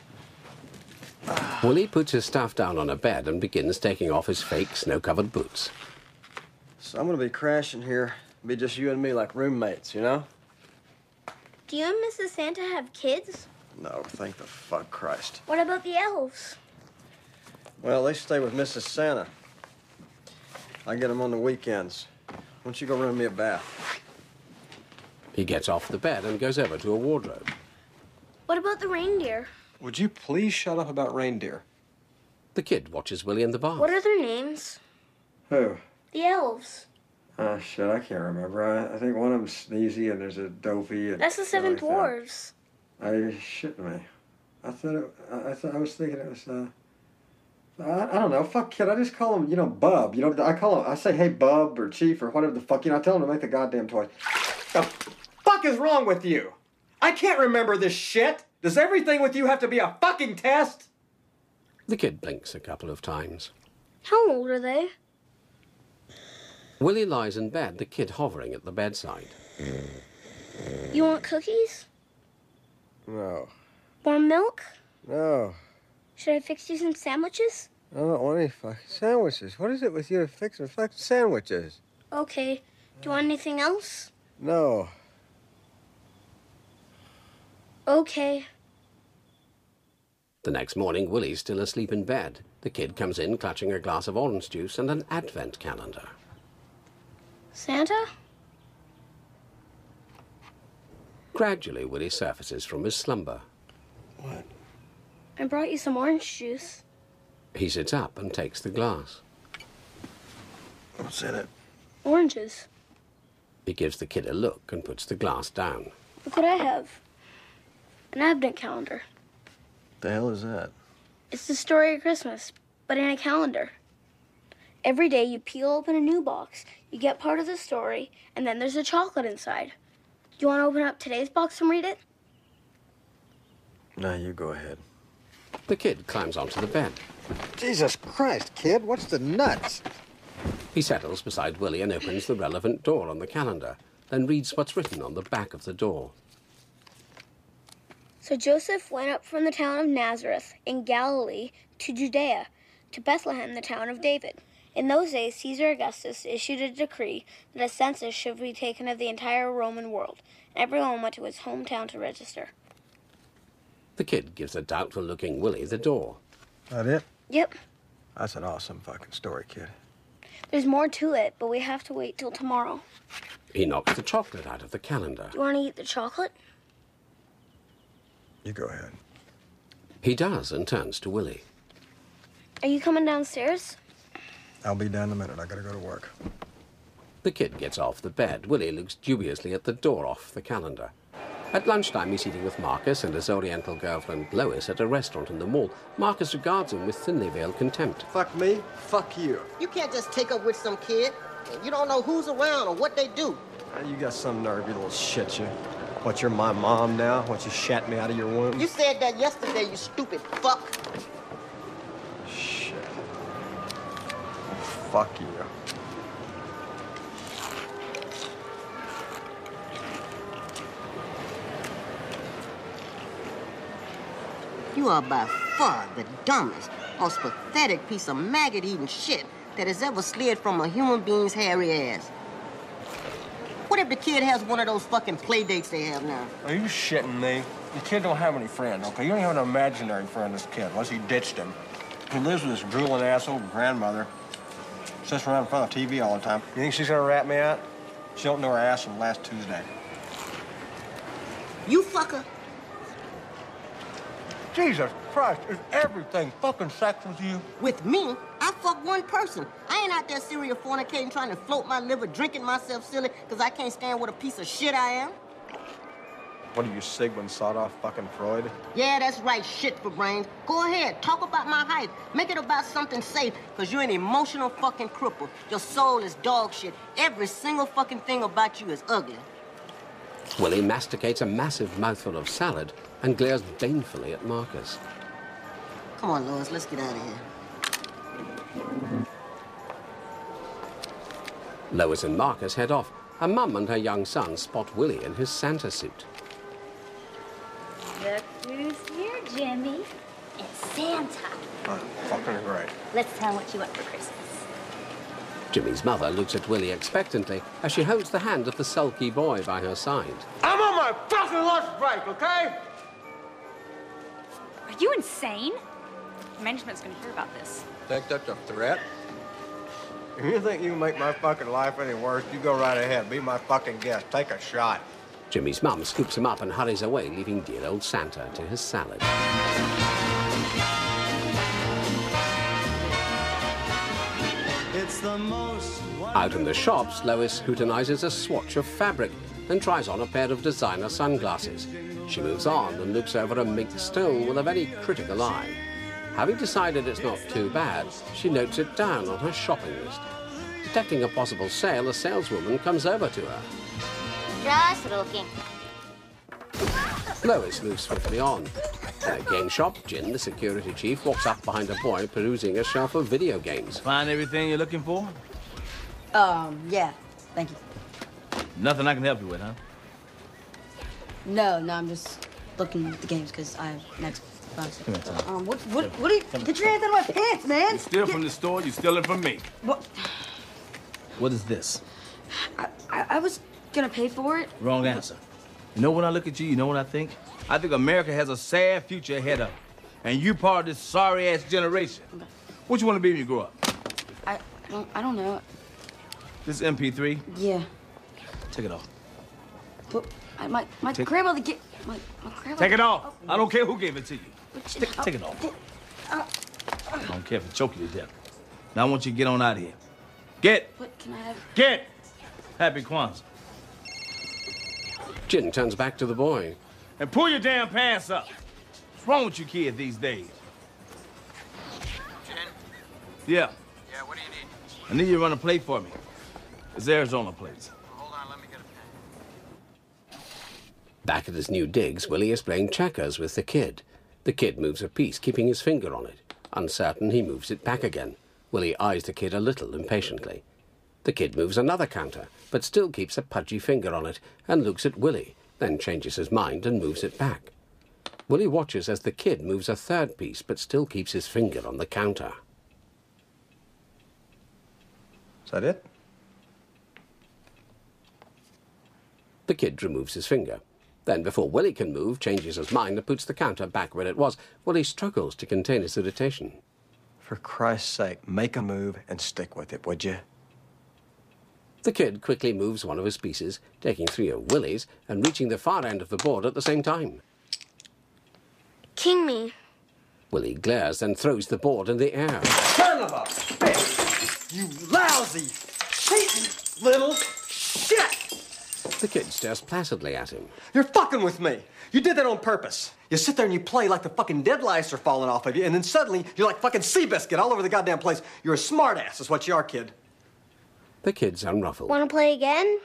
Willie puts his stuff down on a bed and begins taking off his fake snow-covered boots. So I'm gonna be crashing here. Be just you and me like roommates, you know? Do you and Missus Santa have kids? No, thank the fuck Christ. What about the elves? Well, they stay with Missus Santa. I get them on the weekends. Why don't you go run me a bath? He gets off the bed and goes over to a wardrobe. What about the reindeer? Would you please shut up about reindeer? The kid watches Willie in the bath. What are their names? Who? The elves. Oh, shit, I can't remember. I, I think one of them's Sneezy and there's a Dopey. And That's the seven like dwarves. That. I shit me. I thought it, I, I thought I was thinking it was, uh... I, I don't know. Fuck, kid. I just call him, you know, Bub. You know, I call him, I say, hey, Bub or Chief or whatever the fuck. You know, I tell him to make the goddamn toy. The fuck is wrong with you? I can't remember this shit. Does everything with you have to be a fucking test? The kid blinks a couple of times. How old are they? Willie lies in bed, the kid hovering at the bedside. You want cookies? No. Warm milk? No. Should I fix you some sandwiches? I don't want any fucking sandwiches. What is it with you to fix fucking sandwiches? Okay. Do you want anything else? No. Okay. The next morning, Willie's still asleep in bed. The kid comes in clutching a glass of orange juice and an advent calendar. Santa? Gradually, Willie surfaces from his slumber. What? I brought you some orange juice. He sits up and takes the glass. What's in it? Oranges. He gives the kid a look and puts the glass down. Look what I have. An advent calendar. The hell is that? It's the story of Christmas, but in a calendar. Every day you peel open a new box, you get part of the story, and then there's a chocolate inside. Do you want to open up today's box and read it? No, you go ahead. The kid climbs onto the bed. Jesus Christ, kid, what's the nuts? He settles beside Willie and opens the relevant door on the calendar, then reads what's written on the back of the door. So Joseph went up from the town of Nazareth in Galilee to Judea, to Bethlehem, the town of David. In those days, Caesar Augustus issued a decree that a census should be taken of the entire Roman world, and everyone went to his hometown to register. The kid gives the doubtful-looking Willie the door. That it? Yep. That's an awesome fucking story, kid. There's more to it, but we have to wait till tomorrow. He knocks the chocolate out of the calendar. Do you want to eat the chocolate? You go ahead. He does and turns to Willie. Are you coming downstairs? I'll be down in a minute. I gotta go to work. The kid gets off the bed. Willie looks dubiously at the door off the calendar. At lunchtime, he's eating with Marcus and his Oriental girlfriend Lois at a restaurant in the mall. Marcus regards him with thinly veiled contempt. Fuck me, fuck you. You can't just take up with some kid. You don't know who's around or what they do. You got some nerve, you little shit, you. What, you're my mom now? What, you shat me out of your womb? You said that yesterday, you stupid fuck. Shit. Fuck you. You are by far the dumbest, most pathetic piece of maggot-eating shit that has ever slid from a human being's hairy ass. What if the kid has one of those fucking play dates they have now? Are you shitting me? The kid don't have any friends, okay? You don't even have an imaginary friend, this kid, unless he ditched him. He lives with this drooling asshole grandmother. Sits around in front of T V all the time. You think she's gonna rat me out? She don't know her ass from last Tuesday. You fucker. Jesus Christ, is everything fucking sex with you? With me, I fuck one person. I ain't out there serial fornicating, trying to float my liver, drinking myself silly, because I can't stand what a piece of shit I am. What are you, Sigmund Sawed-off fucking Freud? Yeah, that's right, shit for brains. Go ahead, talk about my height. Make it about something safe, because you're an emotional fucking cripple. Your soul is dog shit. Every single fucking thing about you is ugly. Willie masticates a massive mouthful of salad and glares banefully at Marcus. Come on, Lois, let's get out of here. Lois and Marcus head off. Her mum and her young son spot Willie in his Santa suit. Look who's here, Jimmy. It's Santa. Oh, fucking great. Let's tell him what you want for Christmas. Jimmy's mother looks at Willie expectantly as she holds the hand of the sulky boy by her side. I'm on my fucking lunch break, okay? Are you insane? Management's gonna hear about this. Think that's a threat? If you think you can make my fucking life any worse, you go right ahead. Be my fucking guest. Take a shot. Jimmy's mum scoops him up and hurries away, leaving dear old Santa to his salad. It's the most Out in the shops, Lois scrutinizes a swatch of fabric and tries on a pair of designer sunglasses. She moves on and looks over a mink stole with a very critical eye. Having decided it's not too bad, she notes it down on her shopping list. Detecting a possible sale, a saleswoman comes over to her. Just looking. Lois moves swiftly on. In a game shop, Jin, the security chief, walks up behind a boy perusing a shelf of video games. Find everything you're looking for? Um, yeah. Thank you. Nothing I can help you with, huh? No, no, I'm just looking at the games because I have next box. Come here, Tom. Um, what, what, what are you, get your hands out of my pants, man! You steal from the store, you steal it from me. What? What is this? I, I, I was gonna pay for it. Wrong answer. You know when I look at you, you know what I think? I think America has a sad future ahead of it. And you part of this sorry-ass generation. Okay. What you want to be when you grow up? I don't, I don't know. This M P three? Yeah. Take it off. But I, my, my Take- grandmother get my, my grandmother. Take it off. Oh. I don't care who gave it to you. But- Take, take it off. Uh, I don't care if it choke you to death. Now I want you to get on out of here. Get! What can I have? Get! Happy Kwanzaa. Jin turns back to the boy. And pull your damn pants up. What's wrong with you kids these days? Jin? Yeah. Yeah, what do you need? I need you to run a plate for me. It's Arizona plates. Hold on, let me get a pen. Back at his new digs, Willie is playing checkers with the kid. The kid moves a piece, keeping his finger on it. Uncertain, he moves it back again. Willie eyes the kid a little impatiently. The kid moves another counter, but still keeps a pudgy finger on it and looks at Willie, then changes his mind and moves it back. Willie watches as the kid moves a third piece, but still keeps his finger on the counter. Is that it? The kid removes his finger. Then, before Willie can move, changes his mind and puts the counter back where it was. Willie struggles to contain his irritation. For Christ's sake, make a move and stick with it, would you? The kid quickly moves one of his pieces, taking three of Willie's and reaching the far end of the board at the same time. King me. Willie glares and throws the board in the air. Son of a bitch! You lousy, cheating little shit! The kid stares placidly at him. You're fucking with me. You did that on purpose. You sit there and you play like the fucking dead lice are falling off of you, and then suddenly you're like fucking Seabiscuit all over the goddamn place. You're a smartass, is what you are, kid. The kid's unruffled. Want to play again?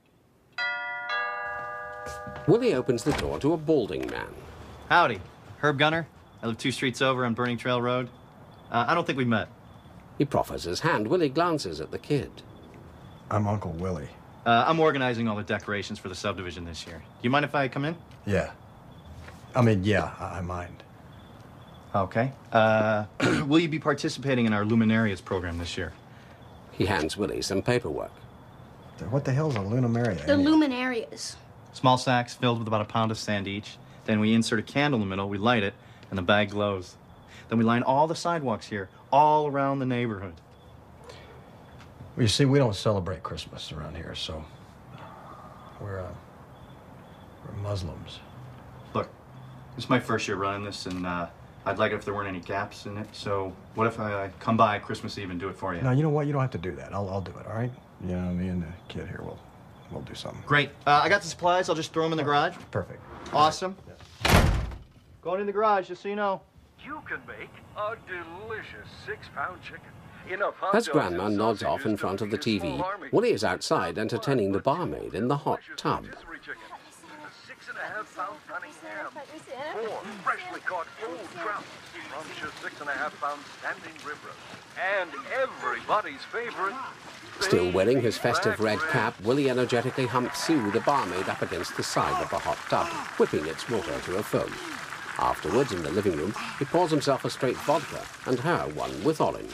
Willie opens the door to a balding man. Howdy. Herb Gunner. I live two streets over on Burning Trail Road. Uh, I don't think we've met. He proffers his hand. Willie glances at the kid. I'm Uncle Willie. Uh, I'm organizing all the decorations for the subdivision this year. Do you mind if I come in? Yeah. I mean, yeah, I, I mind. Okay. Uh, will you be participating in our Luminarias program this year? He hands Willie some paperwork. What the hell's a luminaria? The luminarias. Small sacks filled with about a pound of sand each. Then we insert a candle in the middle, we light it, and the bag glows. Then we line all the sidewalks here, all around the neighborhood. Well, you see, we don't celebrate Christmas around here, so we're, uh, we're Muslims. Look, this is my first year running this, and uh, I'd like it if there weren't any gaps in it. So what if I come by Christmas Eve and do it for you? No, you know what? You don't have to do that. I'll, I'll do it, all right? You know, me and the kid here will we'll do something. Great. Uh, I got the supplies. I'll just throw them in the garage. Perfect. Awesome. Going in the garage, just so you know. You can make a delicious six-pound chicken. Enough As Grandma nods off in front of the T V, Willie is outside entertaining the barmaid in the hot tub. Six and a half pound Cunningham. Four freshly caught old trout. Scrumptious six and a half pound standing rib roast. And everybody's favorite. Still wearing his festive red cap, Willie energetically humps Sue, the barmaid, up against the side of the hot tub, whipping its water to a foam. Afterwards, in the living room, he pours himself a straight vodka and her one with orange.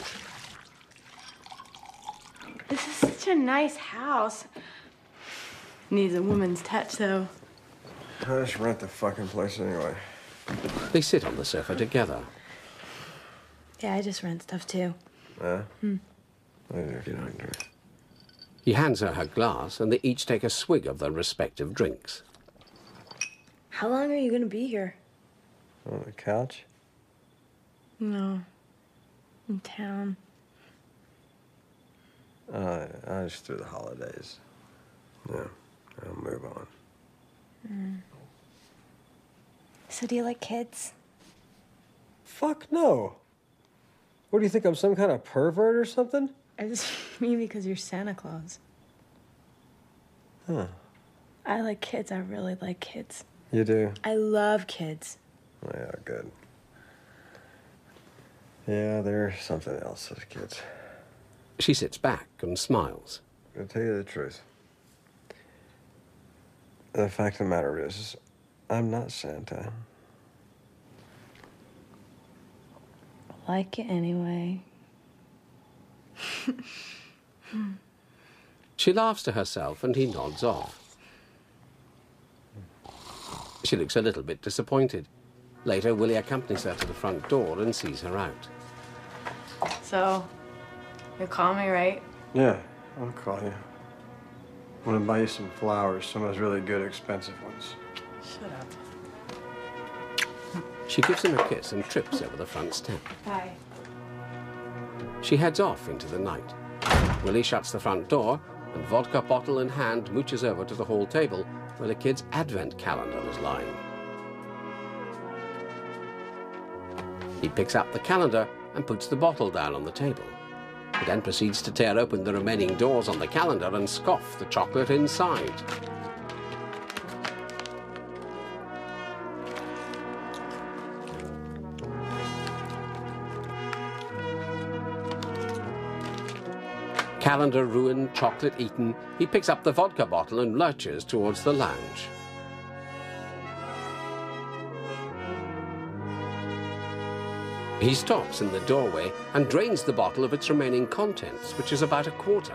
This is such a nice house. Needs a woman's touch, though. I just rent the fucking place anyway. They sit on the sofa together. Yeah, I just rent stuff, too. Yeah? Hmm. If you don't drink. He hands her her glass, and they each take a swig of their respective drinks. How long are you gonna be here? On the couch? No. In town. Uh, I just through the holidays. Yeah, I'll move on. Mm. So do you like kids? Fuck no. What, do you think I'm some kind of pervert or something? I just mean because you're Santa Claus. Huh. I like kids. I really like kids. You do? I love kids. Oh, yeah, good. Yeah, they're something else, those kids. She sits back and smiles. I'll tell you the truth. The fact of the matter is, I'm not Santa. Like it anyway. She laughs to herself and he nods off. She looks a little bit disappointed. Later, Willie accompanies her to the front door and sees her out. So, you'll call me, right? Yeah, I'll call you. I'm gonna buy you some flowers, some of those really good, expensive ones. Shut up. She gives him a kiss and trips over the front step. Bye. She heads off into the night. Willie shuts the front door and, vodka bottle in hand, mooches over to the hall table where the kid's advent calendar is lying. He picks up the calendar and puts the bottle down on the table. He then proceeds to tear open the remaining doors on the calendar and scoff the chocolate inside. Calendar ruined, chocolate eaten, he picks up the vodka bottle and lurches towards the lounge. He stops in the doorway and drains the bottle of its remaining contents, which is about a quarter.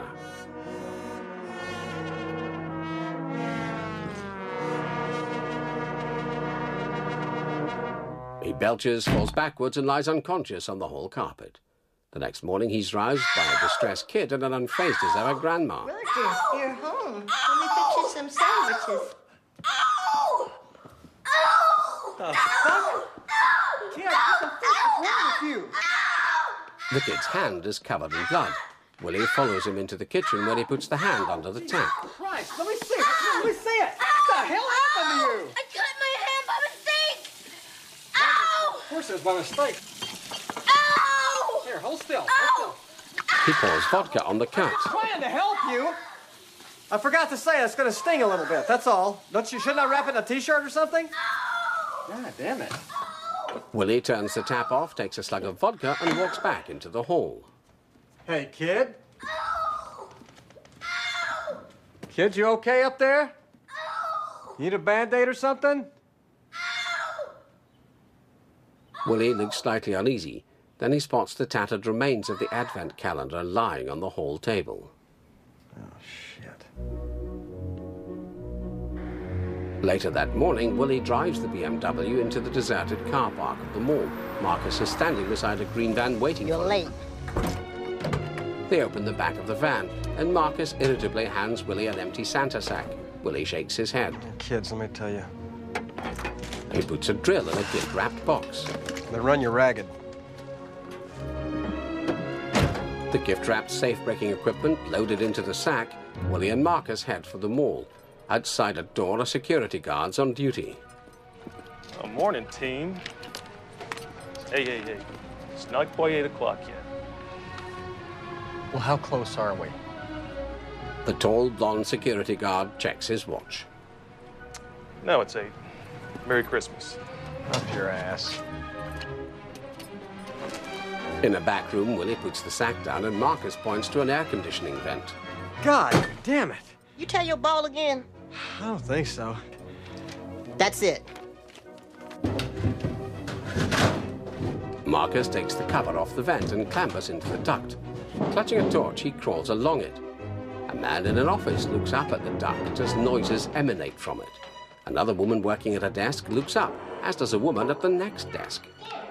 He belches, falls backwards, and lies unconscious on the hall carpet. The next morning, he's roused by a distressed kid and an unfazed as ever grandma. Roger, you're home. Let me fix you some sandwiches. Ow! Ow! The fuck? Kid, what the fuck is wrong with you? The kid's hand is covered in blood. Willie follows him into the kitchen where he puts the hand under the tap. Christ, let me see it. Let me see it. What the hell happened to you? I cut my hand by mistake! Ow! Of course it was by mistake. Ow! Here, hold still. Hold still. He pours vodka on the cut. I'm trying to help you. I forgot to say it's going to sting a little bit. That's all. Don't you? Shouldn't I wrap it in a T-shirt or something? God damn it. Willie turns the tap off, takes a slug of vodka, and walks back into the hall. Hey, kid. Kid, you okay up there? Need a Band-Aid or something? Willie looks slightly uneasy. Then he spots the tattered remains of the Advent calendar lying on the hall table. Oh, shit. Later that morning, Willie drives the B M W into the deserted car park of the mall. Marcus is standing beside a green van waiting You're for late. him. They open the back of the van, and Marcus irritably hands Willie an empty Santa sack. Willie shakes his head. Kids, let me tell you. He puts a drill in a gift-wrapped box. They run you ragged. The gift-wrapped safe-breaking equipment loaded into the sack, Willie and Marcus head for the mall. Outside a door are security guards on duty. Uh, morning, team. Hey, hey, hey. It's not quite eight o'clock yet. Well, how close are we? The tall, blonde security guard checks his watch. No, it's eight. Merry Christmas. Up your ass. In a back room, Willie puts the sack down and Marcus points to an air conditioning vent. God damn it. You tell your ball again? I don't think so. That's it. Marcus takes the cover off the vent and clambers into the duct. Clutching a torch, he crawls along it. A man in an office looks up at the duct as noises emanate from it. Another woman working at a desk looks up, as does a woman at the next desk.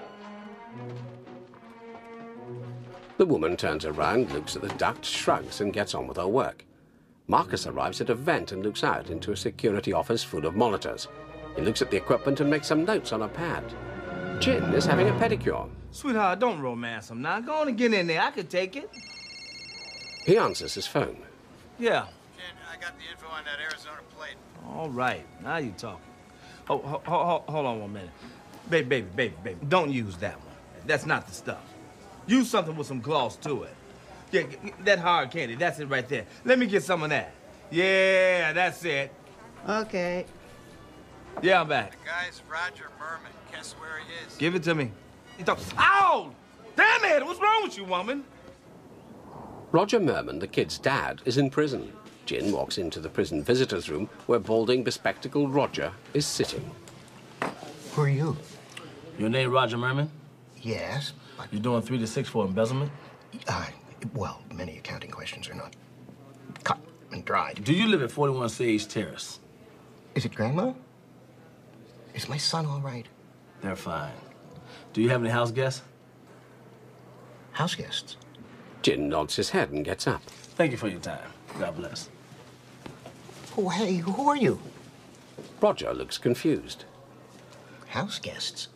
The woman turns around, looks at the duct, shrugs, and gets on with her work. Marcus arrives at a vent and looks out into a security office full of monitors. He looks at the equipment and makes some notes on a pad. Jin is having a pedicure. Sweetheart, don't romance him now. Go on and get in there. I could take it. He answers his phone. Yeah. Jin, I got the info on that Arizona plate. All right. Now you talking. Oh, ho, ho, ho, hold on one minute. Baby, baby, baby, baby. Don't use that one. That's not the stuff. Use something with some gloss to it. Yeah, that hard candy. That's it right there. Let me get some of that. Yeah, that's it. Okay. Yeah, I'm back. The guy's Roger Merman. Guess where he is? Give it to me. He thought, ow! Damn it! What's wrong with you, woman? Roger Merman, the kid's dad, is in prison. Jin walks into the prison visitors' room where balding, bespectacled Roger is sitting. Who are you? Your name Roger Merman? Yes. But... You're doing three to six for embezzlement? Uh, well, many accounting questions are not cut and dried. Do you live at forty-one Sage Terrace? Is it Grandma? Is my son all right? They're fine. Do you have any house guests? House guests? Jin nods his head and gets up. Thank you for your time. God bless. Oh, hey, who are you? Roger looks confused. House guests?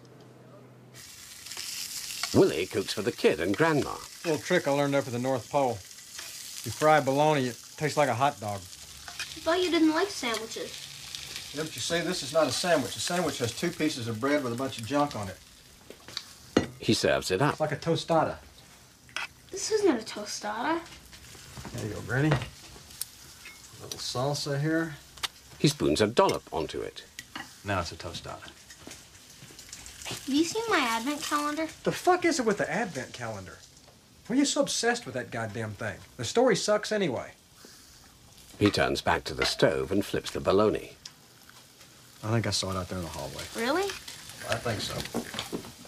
Willie cooks for the kid and Grandma. Little trick I learned up at the North Pole. You fry bologna, it tastes like a hot dog. I thought you didn't like sandwiches. Yeah, but you see, this is not a sandwich. A sandwich has two pieces of bread with a bunch of junk on it. He serves it up. It's like a tostada. This isn't a tostada. There you go, Granny. A little salsa here. He spoons a dollop onto it. Now it's a tostada. Have you seen my advent calendar? The fuck is it with the advent calendar? Why are you so obsessed with that goddamn thing? The story sucks anyway. He turns back to the stove and flips the bologna. I think I saw it out there in the hallway. Really? I think so.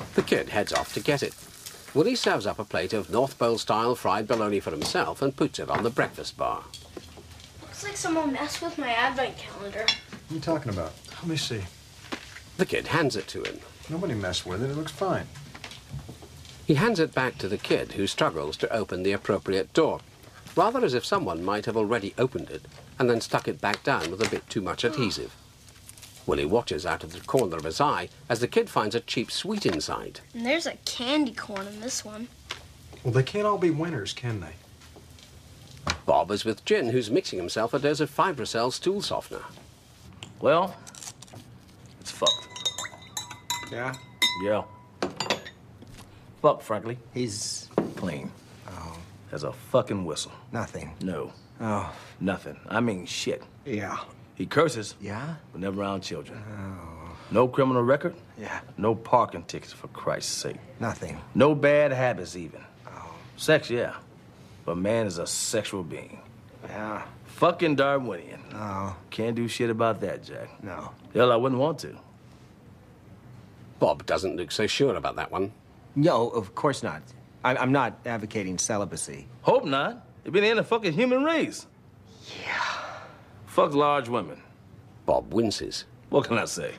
The kid heads off to get it. Willie serves up a plate of North Pole-style fried bologna for himself and puts it on the breakfast bar. Looks like someone messed with my advent calendar. What are you talking about? Let me see. The kid hands it to him. Nobody messed with it. It looks fine. He hands it back to the kid, who struggles to open the appropriate door, rather as if someone might have already opened it and then stuck it back down with a bit too much adhesive. Willie watches out of the corner of his eye as the kid finds a cheap sweet inside. And there's a candy corn in this one. Well, they can't all be winners, can they? Bob is with Jin, who's mixing himself a dose of Fibrocell stool softener. Well, it's fucked. Yeah? Yeah. Fuck, frankly. He's clean. Oh. There's a fucking whistle. Nothing. No. Oh. Nothing. I mean shit. Yeah. He curses. Yeah? But never around children. Oh. No criminal record. Yeah. No parking tickets, for Christ's sake. Nothing. No bad habits, even. Oh. Sex, yeah. But man is a sexual being. Yeah. Fucking Darwinian. Oh. Can't do shit about that, Jack. No. Hell, I wouldn't want to. Bob doesn't look so sure about that one. No, of course not. I I'm not advocating celibacy. Hope not. It'd be the end of fucking human race. Yeah. Fuck large women. Bob winces. What can I say?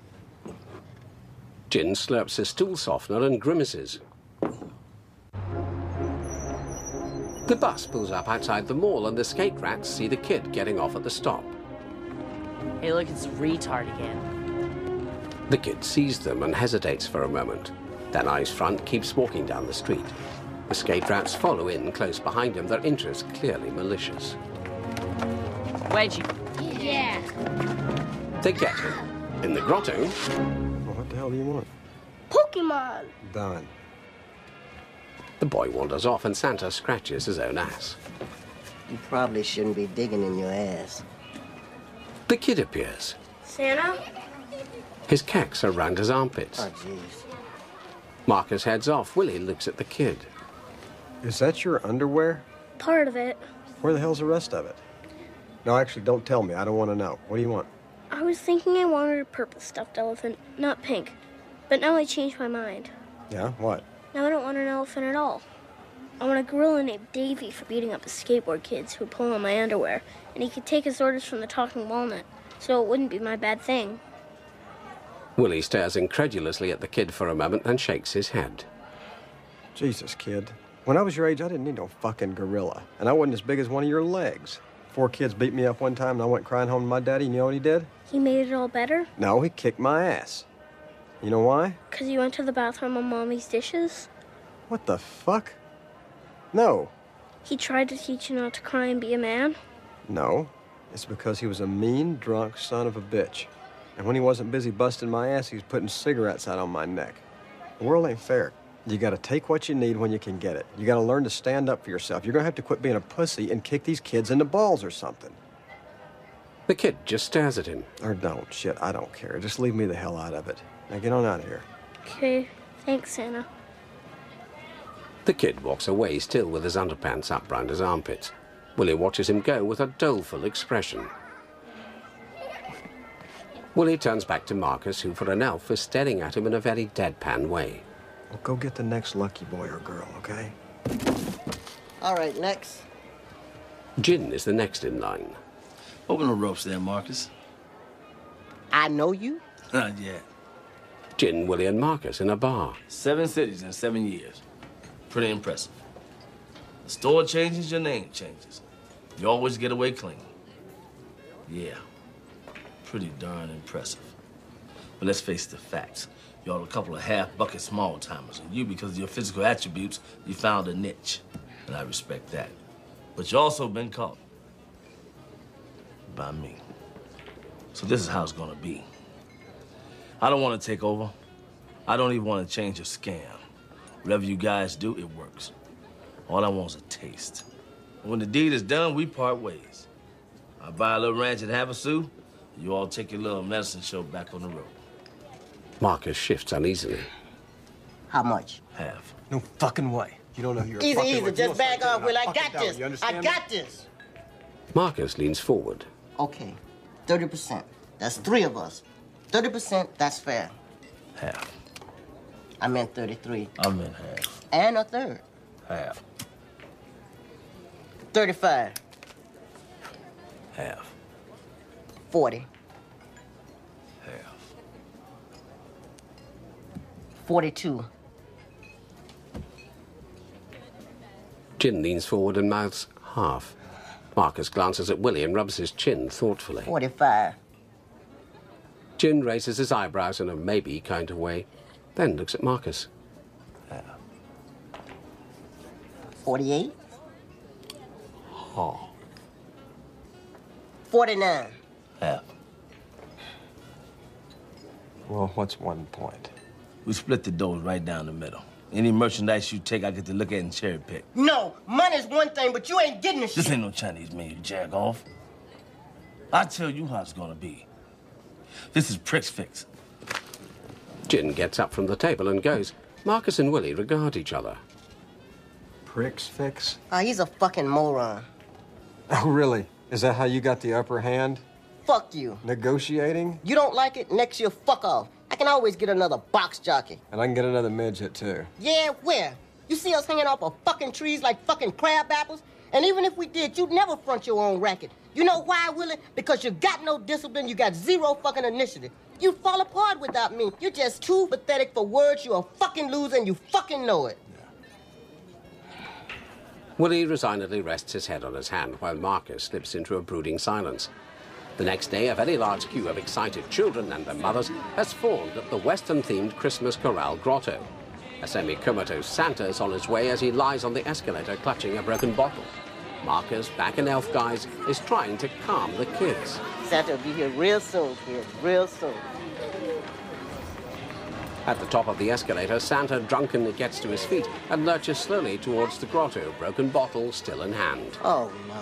Jin slurps his stool softener and grimaces. The bus pulls up outside the mall and the skate rats see the kid getting off at the stop. Hey, look, it's retard again. The kid sees them and hesitates for a moment. Then Eyes Front keeps walking down the street. The skate rats follow in close behind him, their interest clearly malicious. Wedgie. Yeah. They get him. In the grotto... Well, what the hell do you want? Pokemon! Done. The boy wanders off and Santa scratches his own ass. You probably shouldn't be digging in your ass. The kid appears. Santa? His cacks are round his armpits. Oh, jeez. Marcus heads off. Willie looks at the kid. Is that your underwear? Part of it. Where the hell's the rest of it? No, actually, don't tell me. I don't want to know. What do you want? I was thinking I wanted a purple stuffed elephant, not pink. But now I changed my mind. Yeah? What? Now I don't want an elephant at all. I want a gorilla named Davy for beating up the skateboard kids who would pull on my underwear, and he could take his orders from the talking walnut, so it wouldn't be my bad thing. Willie stares incredulously at the kid for a moment, then shakes his head. Jesus, kid. When I was your age, I didn't need no fucking gorilla. And I wasn't as big as one of your legs. Four kids beat me up one time, and I went crying home to my daddy, and you know what he did? He made it all better? No, he kicked my ass. You know why? Because you went to the bathroom on Mommy's dishes? What the fuck? No. He tried to teach you not to cry and be a man? No. It's because he was a mean, drunk son of a bitch. And when he wasn't busy busting my ass, he was putting cigarettes out on my neck. The world ain't fair. You gotta take what you need when you can get it. You gotta learn to stand up for yourself. You're gonna have to quit being a pussy and kick these kids in the balls or something. The kid just stares at him. Or don't. Shit, I don't care. Just leave me the hell out of it. Now get on out of here. Okay, thanks, Santa. The kid walks away, still with his underpants up round his armpits. Willie watches him go with a doleful expression. Willie turns back to Marcus, who for an elf is staring at him in a very deadpan way. Well, go get the next lucky boy or girl, okay? All right, next. Jin is the next in line. Open the ropes there, Marcus. I know you? Not yet. Jin, Willie, and Marcus in a bar. Seven cities in seven years. Pretty impressive. The store changes, your name changes. You always get away clean. Yeah. Pretty darn impressive. But let's face the facts. Y'all a couple of half-bucket small-timers, and you, because of your physical attributes, you found a niche. And I respect that. But you also been caught. By me. So this is how it's gonna be. I don't want to take over. I don't even want to change a scam. Whatever you guys do, it works. All I want is a taste. When the deed is done, we part ways. I buy a little ranch at Havasu, you all take your little medicine show back on the road. Marcus shifts uneasily. How much? Half. No fucking way. You don't know who you're Easy, fucking easy. with. Just You back don't off, Will. I fucking got down. this. You I understand got me? this. Marcus leans forward. Okay, thirty percent. That's three of us. thirty percent, that's fair. Half. I meant thirty-three. I meant half. And a third. Half. thirty-five. Half. forty. Half. forty-two. Jin leans forward and mouths half. Marcus glances at Willie and rubs his chin thoughtfully. forty-five. Jin raises his eyebrows in a maybe kind of way, then looks at Marcus. forty-eight. Oh. forty-nine. Half. Well, what's one point? We split the dough right down the middle. Any merchandise you take, I get to look at and cherry pick. No, money's one thing, but you ain't getting the shit. This ain't no Chinese menu, jack off. I'll tell you how it's gonna be. This is Prix Fix. Jin gets up from the table and goes. Marcus and Willie regard each other. Prix Fix? Oh, he's a fucking moron. Oh, really? Is that how you got the upper hand? Fuck you. Negotiating? You don't like it? Next year, fuck off. I can always get another box jockey. And I can get another midget, too. Yeah, where? You see us hanging off of fucking trees like fucking crab apples? And even if we did, you'd never front your own racket. You know why, Willie? Because you got no discipline, you got zero fucking initiative. You fall apart without me. You're just too pathetic for words. You're a fucking loser and you fucking know it. Willie resignedly rests his head on his hand while Marcus slips into a brooding silence. The next day, a very large queue of excited children and their mothers has formed at the Western-themed Christmas Chorale Grotto. A semi-comatose Santa is on his way as he lies on the escalator clutching a broken bottle. Marcus, back in elf guise, is trying to calm the kids. Santa will be here real soon, kid, real soon. At the top of the escalator, Santa drunkenly gets to his feet and lurches slowly towards the grotto, broken bottle still in hand. Oh, no.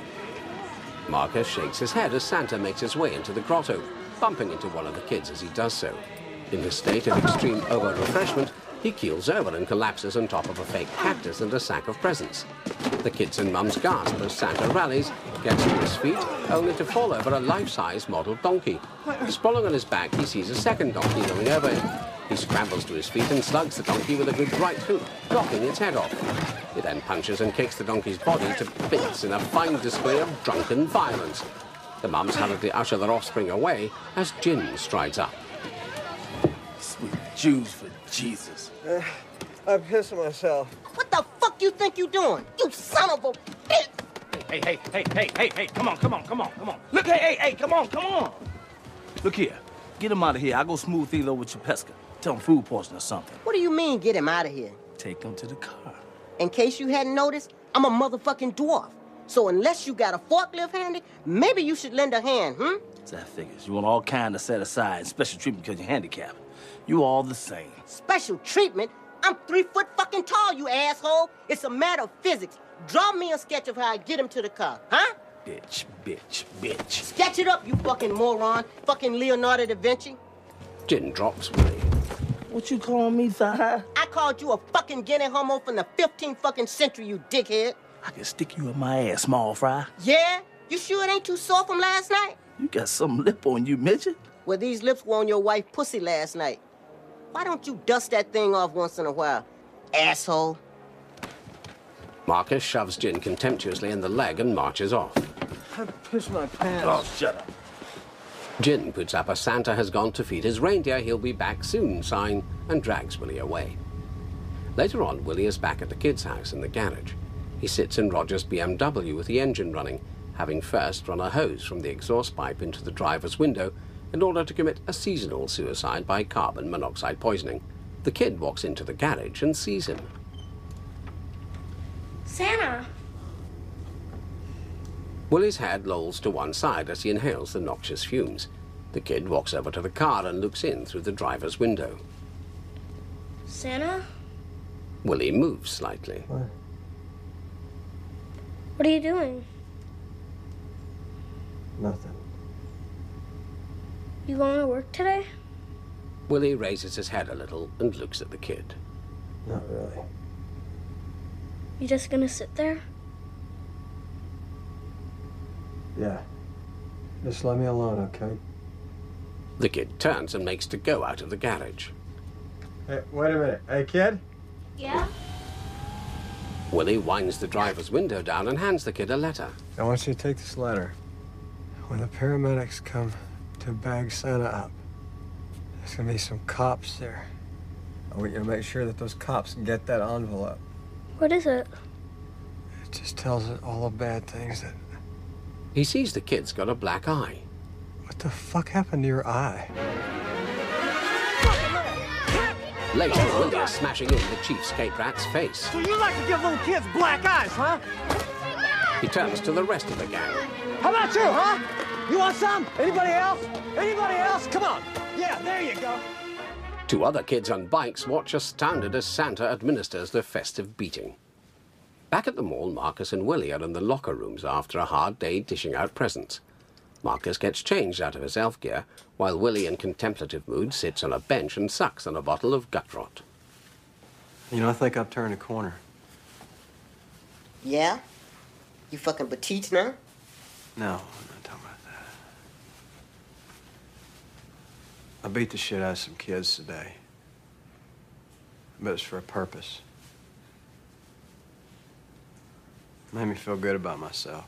Marcus shakes his head as Santa makes his way into the grotto, bumping into one of the kids as he does so. In his state of extreme over-refreshment, he keels over and collapses on top of a fake cactus and a sack of presents. The kids and mums gasp as Santa rallies, gets to his feet, only to fall over a life-size model donkey. Sprawling on his back, he sees a second donkey going over him. He scrambles to his feet and slugs the donkey with a good right hook, knocking its head off. He then punches and kicks the donkey's body to bits in a fine display of drunken violence. The mums hurriedly usher their offspring away as Jin strides up. Sweet Jews for Jesus. Uh, I pissed myself. What the fuck you think you doing? You son of a bitch! Hey, hey, hey, hey, hey, hey, come on, come on, come on, come on. Look, hey, hey, hey, come on, come on. Look here. Get him out of here. I'll go smooth things over with your pesca. Tell him food poisoning or something. What do you mean, get him out of here? Take him to the car. In case you hadn't noticed, I'm a motherfucking dwarf. So unless you got a forklift handy, maybe you should lend a hand, hmm? That figures. You want all kind of set aside and special treatment because you're handicapped. You all the same. Special treatment? I'm three foot fucking tall, you asshole. It's a matter of physics. Draw me a sketch of how I get him to the car, huh? Bitch, bitch, bitch. Sketch it up, you fucking moron. Fucking Leonardo da Vinci. Jin drops Willie. What you calling me, Thigh? I called you a fucking guinea homo from the fifteenth fucking century, you dickhead. I can stick you in my ass, small fry. Yeah? You sure it ain't too sore from last night? You got some lip on you, midget. Well, these lips were on your wife's pussy last night. Why don't you dust that thing off once in a while, asshole? Marcus shoves Jin contemptuously in the leg and marches off. I pissed my pants. Oh, shut up. Jin puts up a Santa has gone to feed his reindeer, he'll be back soon sign and drags Willie away. Later on, Willie is back at the kids' house in the garage. He sits in Roger's B M W with the engine running, having first run a hose from the exhaust pipe into the driver's window in order to commit a seasonal suicide by carbon monoxide poisoning. The kid walks into the garage and sees him. Santa! Willie's head lolls to one side as he inhales the noxious fumes. The kid walks over to the car and looks in through the driver's window. Santa? Willie moves slightly. What? What are you doing? Nothing. You going to work today? Willie raises his head a little and looks at the kid. Not really. You just gonna sit there? Yeah. Just let me alone, okay? The kid turns and makes to go out of the garage. Hey, wait a minute. Hey, kid? Yeah? Willie winds the driver's window down and hands the kid a letter. I want you to take this letter. When the paramedics come to bag Santa up, there's gonna be some cops there. I want you to make sure that those cops get that envelope. What is it? It just tells it all the bad things that... He sees the kid's got a black eye. What the fuck happened to your eye? Later, Willie is smashing in the chief skate rat's face. So you like to give little kids black eyes, huh? He turns to the rest of the gang. How about you, huh? You want some? Anybody else? Anybody else? Come on. Yeah, there you go. Two other kids on bikes watch astounded as Santa administers the festive beating. Back at the mall, Marcus and Willie are in the locker rooms after a hard day dishing out presents. Marcus gets changed out of his elf gear, while Willie, in contemplative mood, sits on a bench and sucks on a bottle of gut rot. You know, I think I've turned a corner. Yeah? You fucking petite now? No, I'm not talking about that. I beat the shit out of some kids today. But it's for a purpose. It made me feel good about myself.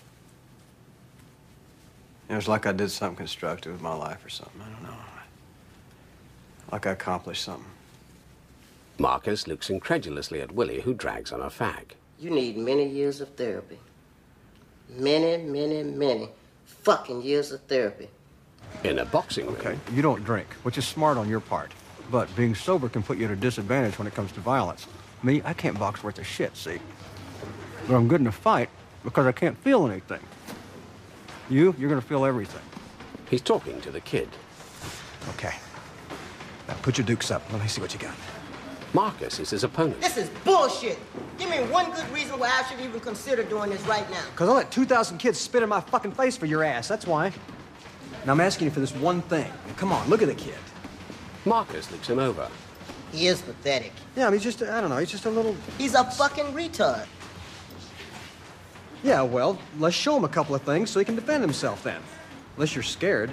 It was like I did something constructive with my life or something. I don't know. Like I accomplished something. Marcus looks incredulously at Willie, who drags on a fag. You need many years of therapy. Many, many, many fucking years of therapy. In a boxing ring. Okay, you don't drink, which is smart on your part. But being sober can put you at a disadvantage when it comes to violence. Me, I can't box worth a shit, see? But I'm good in a fight because I can't feel anything. You, you're gonna feel everything. He's talking to the kid. Okay. Now put your dukes up. Let me see what you got. Marcus is his opponent. This is bullshit. Give me one good reason why I should even consider doing this right now. Because I let two thousand kids spit in my fucking face for your ass. That's why. Now I'm asking you for this one thing. Now, come on, look at the kid. Marcus looks him over. He is pathetic. Yeah, I mean, he's just, I don't know, he's just a little... He's a fucking retard. Yeah, well, let's show him a couple of things so he can defend himself then. Unless you're scared.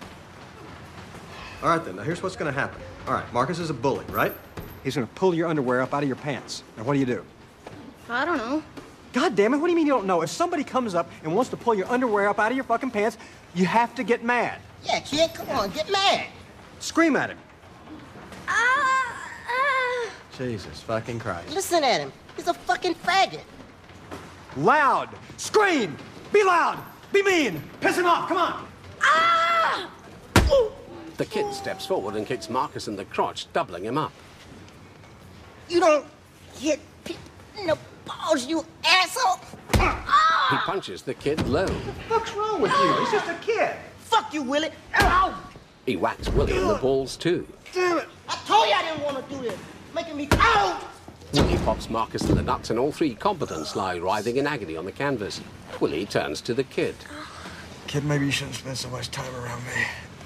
All right, then. Now, here's what's going to happen. All right, Marcus is a bully, right? He's going to pull your underwear up out of your pants. Now, what do you do? I don't know. God damn it, what do you mean you don't know? If somebody comes up and wants to pull your underwear up out of your fucking pants, you have to get mad. Yeah, kid, come on, get mad. Scream at him. Ah, ah. Jesus fucking Christ. Listen at him. He's a fucking faggot. Loud! Scream! Be loud! Be mean! Piss him off! Come on! Ah! The kid steps forward and kicks Marcus in the crotch, doubling him up. You don't hit people in the balls, you asshole! He punches the kid low. What the fuck's wrong with you? He's just a kid. Fuck you, Willie! Ow! He whacks Willie in the balls, too. Damn it! I told you I didn't want to do this. Making me... Ow! Willie pops Marcus in the nuts and all three combatants lie writhing in agony on the canvas. Willie turns to the kid. Kid, maybe you shouldn't spend so much time around me.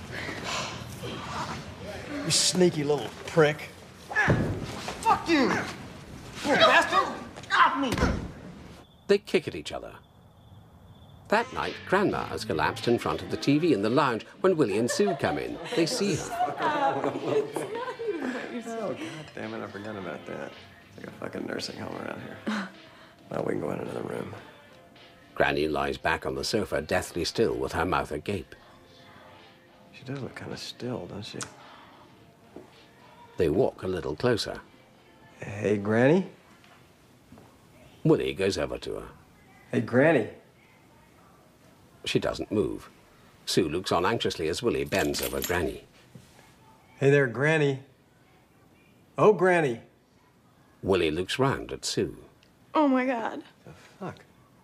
You sneaky little prick. Fuck you! You bastard! Off me! They kick at each other. That night, Grandma has collapsed in front of the T V in the lounge when Willie and Sue come in. They see her. Oh, God damn it, I forgot about that. It's like a fucking nursing home around here. Well, we can go in another room. Granny lies back on the sofa, deathly still, with her mouth agape. She does look kind of still, doesn't she? They walk a little closer. Hey, Granny? Willie goes over to her. Hey, Granny. She doesn't move. Sue looks on anxiously as Willie bends over Granny. Hey there, Granny. Oh, Granny. Willie looks round at Sue. Oh, my God. The fuck?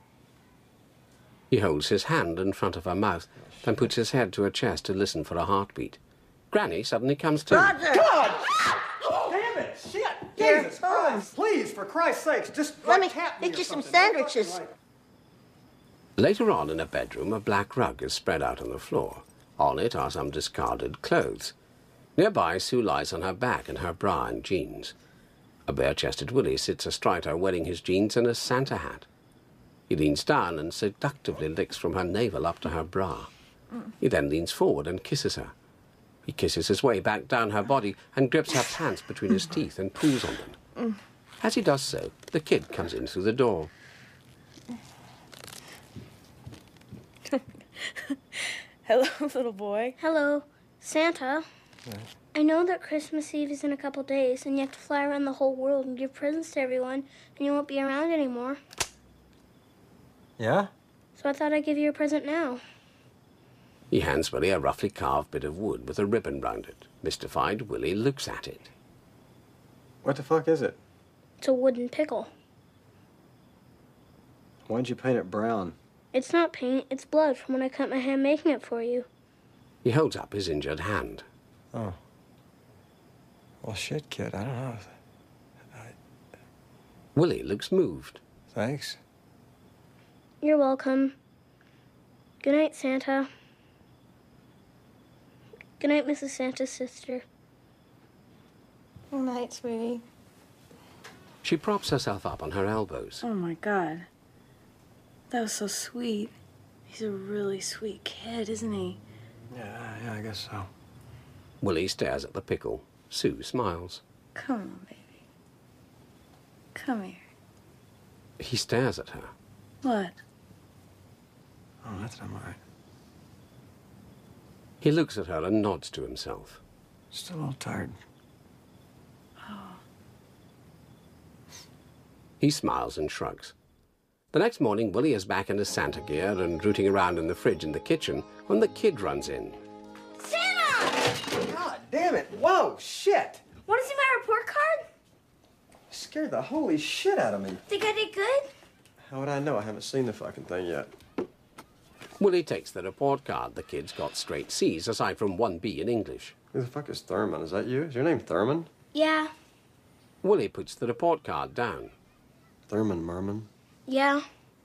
He holds his hand in front of her mouth, then puts his head to her chest to listen for a heartbeat. Granny suddenly comes to. Roger! God! Damn it! Shit! Jesus Christ! Please, for Christ's sakes, just Let like, me tap me get or you some something. sandwiches. Later on in a bedroom, a black rug is spread out on the floor. On it are some discarded clothes. Nearby, Sue lies on her back in her bra and jeans. A bare-chested Willie sits astride her, wearing his jeans and a Santa hat. He leans down and seductively licks from her navel up to her bra. He then leans forward and kisses her. He kisses his way back down her body and grips her pants between his teeth and pulls on them. As he does so, the kid comes in through the door. Hello, little boy. Hello, Santa. Yeah. I know that Christmas Eve is in a couple days, and you have to fly around the whole world and give presents to everyone, and you won't be around anymore. Yeah? So I thought I'd give you a present now. He hands Willie a roughly carved bit of wood with a ribbon round it. Mystified, Willie looks at it. What the fuck is it? It's a wooden pickle. Why'd you paint it brown? It's not paint, it's blood from when I cut my hand making it for you. He holds up his injured hand. Oh. Well, shit, kid, I don't know. I... Willie looks moved. Thanks. You're welcome. Good night, Santa. Good night, Missus Santa's sister. Good night, sweetie. She props herself up on her elbows. Oh, my God. That was so sweet. He's a really sweet kid, isn't he? Yeah, yeah, I guess so. Willie stares at the pickle. Sue smiles. Come on, baby. Come here. He stares at her. What? Oh, that's not right. He looks at her and nods to himself. Still a little tired. Oh. He smiles and shrugs. The next morning, Willie is back in his Santa gear and rooting around in the fridge in the kitchen when the kid runs in. Santa! God damn it! Whoa, shit! Want to see my report card? You scared the holy shit out of me. Think I did good? How would I know? I haven't seen the fucking thing yet. Willie takes the report card. The kid's got straight C's aside from one B in English. Who the fuck is Thurman? Is that you? Is your name Thurman? Yeah. Willie puts the report card down. Thurman Merman? Yeah.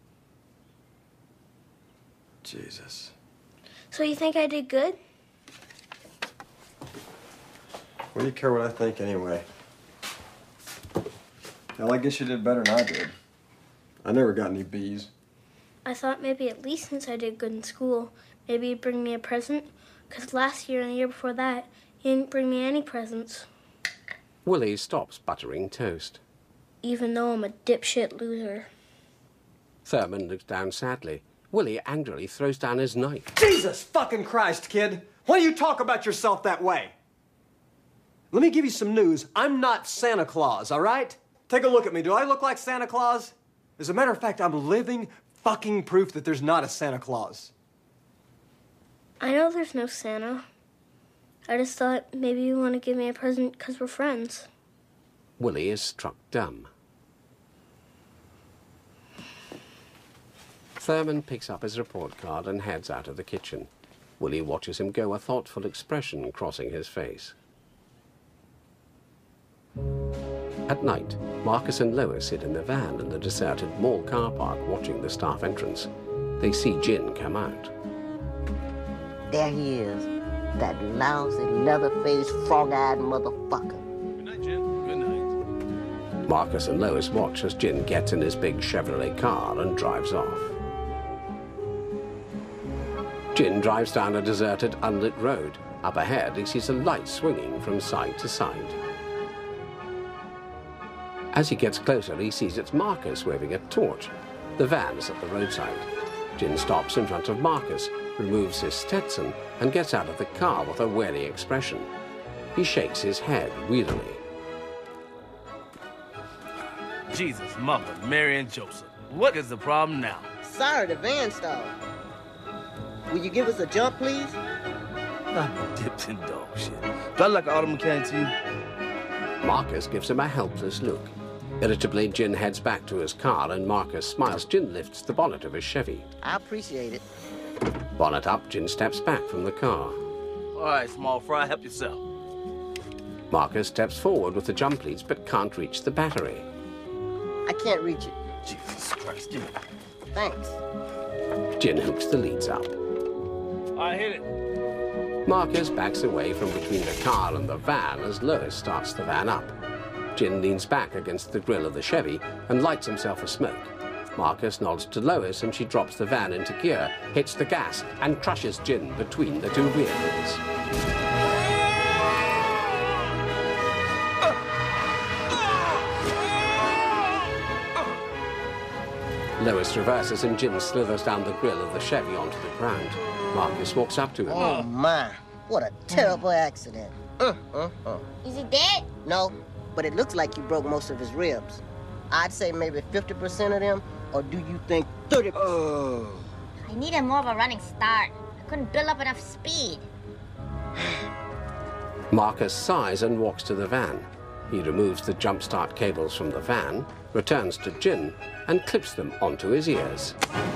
Jesus. So you think I did good? What do you care what I think anyway? Hell, I guess you did better than I did. I never got any B's. I thought maybe at least since I did good in school, maybe you'd bring me a present. Because last year and the year before that, you didn't bring me any presents. Willie stops buttering toast. Even though I'm a dipshit loser. Thurman looks down sadly. Willie angrily throws down his knife. Jesus fucking Christ, kid! Why do you talk about yourself that way? Let me give you some news. I'm not Santa Claus, all right? Take a look at me. Do I look like Santa Claus? As a matter of fact, I'm living fucking proof that there's not a Santa Claus. I know there's no Santa. I just thought maybe you want to give me a present because we're friends. Willie is struck dumb. Thurman picks up his report card and heads out of the kitchen. Willie watches him go, a thoughtful expression crossing his face. At night, Marcus and Lois sit in the van in the deserted mall car park watching the staff entrance. They see Jin come out. There he is, that lousy, leather-faced, frog-eyed motherfucker. Good night, Jin. Good night. Marcus and Lois watch as Jin gets in his big Chevrolet car and drives off. Jin drives down a deserted, unlit road. Up ahead, he sees a light swinging from side to side. As he gets closer, he sees it's Marcus waving a torch. The van is at the roadside. Jin stops in front of Marcus, removes his Stetson, and gets out of the car with a wary expression. He shakes his head wearily. Jesus, Mother, Mary, and Joseph. What is the problem now? Sorry, the van stalled. Will you give us a jump, please? Ah, dips and dog shit. Do I look like an auto mechanic to you? Marcus gives him a helpless look. Irritably, Jin heads back to his car and Marcus smiles. Jin lifts the bonnet of his Chevy. I appreciate it. Bonnet up, Jin steps back from the car. All right, small fry, help yourself. Marcus steps forward with the jump leads but can't reach the battery. I can't reach it. Jesus Christ, Jin. Thanks. Jin hooks the leads up. I hit it. Marcus backs away from between the car and the van as Lois starts the van up. Jin leans back against the grill of the Chevy and lights himself a smoke. Marcus nods to Lois and she drops the van into gear, hits the gas, and crushes Jin between the two vehicles. Lois reverses and Jim slithers down the grill of the Chevy onto the ground. Marcus walks up to him. Oh, my. What a terrible accident. Uh, uh, uh. Is he dead? No, but it looks like you broke most of his ribs. I'd say maybe fifty percent of them, or do you think thirty percent? Oh. I needed more of a running start. I couldn't build up enough speed. Marcus sighs and walks to the van. He removes the jump-start cables from the van, returns to Jim, and clips them onto his ears.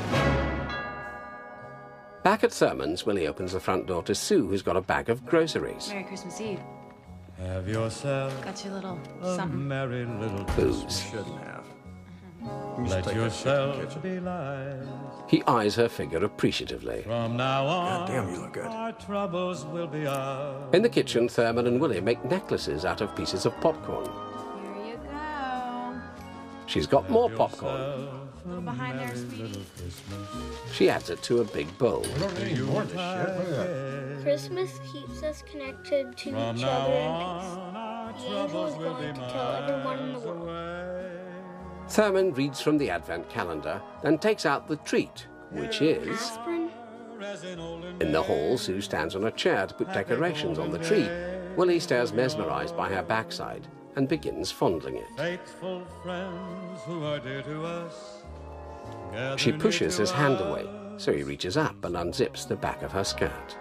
Back at Thurman's, Willie opens the front door to Sue, who's got a bag of groceries. Merry Christmas Eve. Have yourself Got your little a something. merry little Booze. Shouldn't have. Let yourself be light. He eyes her figure appreciatively. From now on, God damn, you look good. our troubles will be out. In the kitchen, Thurman and Willie make necklaces out of pieces of popcorn. Here you go. She's got more popcorn. A little behind there, sweetie. She adds it to a big bowl. We don't need any more of this shit. Look at that. Christmas keeps us connected to From each now other in on, our peace. The angel is troubles will going be to tell everyone in the miles world. away. Thurman reads from the Advent calendar, then takes out the treat, which is... Aspirin? In the hall, Sue stands on a chair to put decorations on the tree. Willie stares mesmerized by her backside and begins fondling it. Faithful friends who are dear to us. She pushes his hand away, so he reaches up and unzips the back of her skirt.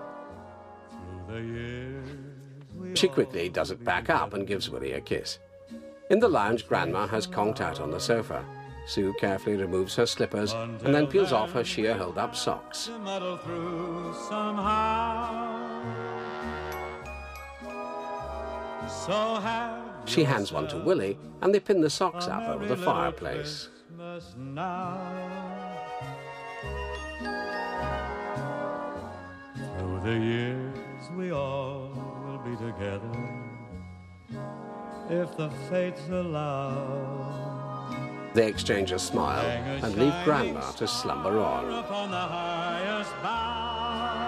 She quickly does it back up and gives Willie a kiss. In the lounge, Grandma has conked out on the sofa. Sue carefully removes her slippers and then peels off her sheer hold-up socks. Muddle through somehow. So have She hands one to Willie, and they pin the socks up over the fireplace. Christmas now. Through the years we all will be together, if the fates allow. They exchange a smile and leave Grandma to slumber on. Upon the highest bough.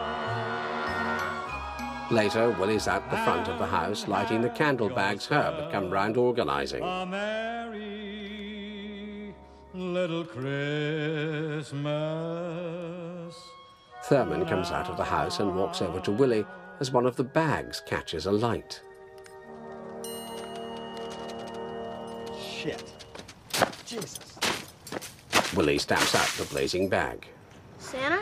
Later, Willie's at the front of the house lighting the candle bags Herb had come round organising. A merry little Christmas. Thurman comes out of the house and walks over to Willie as one of the bags catches a light. Shit. Jesus. Willie stamps out the blazing bag. Santa?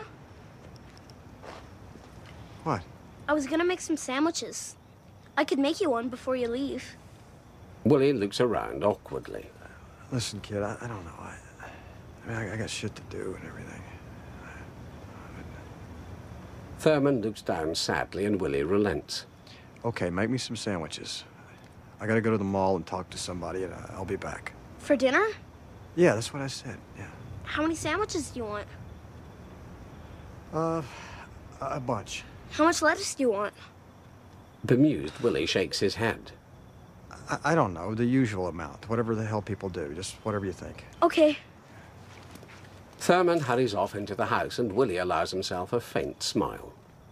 What? I was gonna make some sandwiches. I could make you one before you leave. Willie looks around awkwardly. Listen, kid, I, I don't know. I, I mean, I, I got shit to do and everything. Thurman looks down sadly and Willie relents. Okay, make me some sandwiches. I gotta go to the mall and talk to somebody, and I'll be back. For dinner? Yeah, that's what I said, yeah. How many sandwiches do you want? Uh, a bunch. How much lettuce do you want? Bemused, Willie shakes his head. I, I don't know, the usual amount. Whatever the hell people do, just whatever you think. Okay. Thurman hurries off into the house and Willie allows himself a faint smile.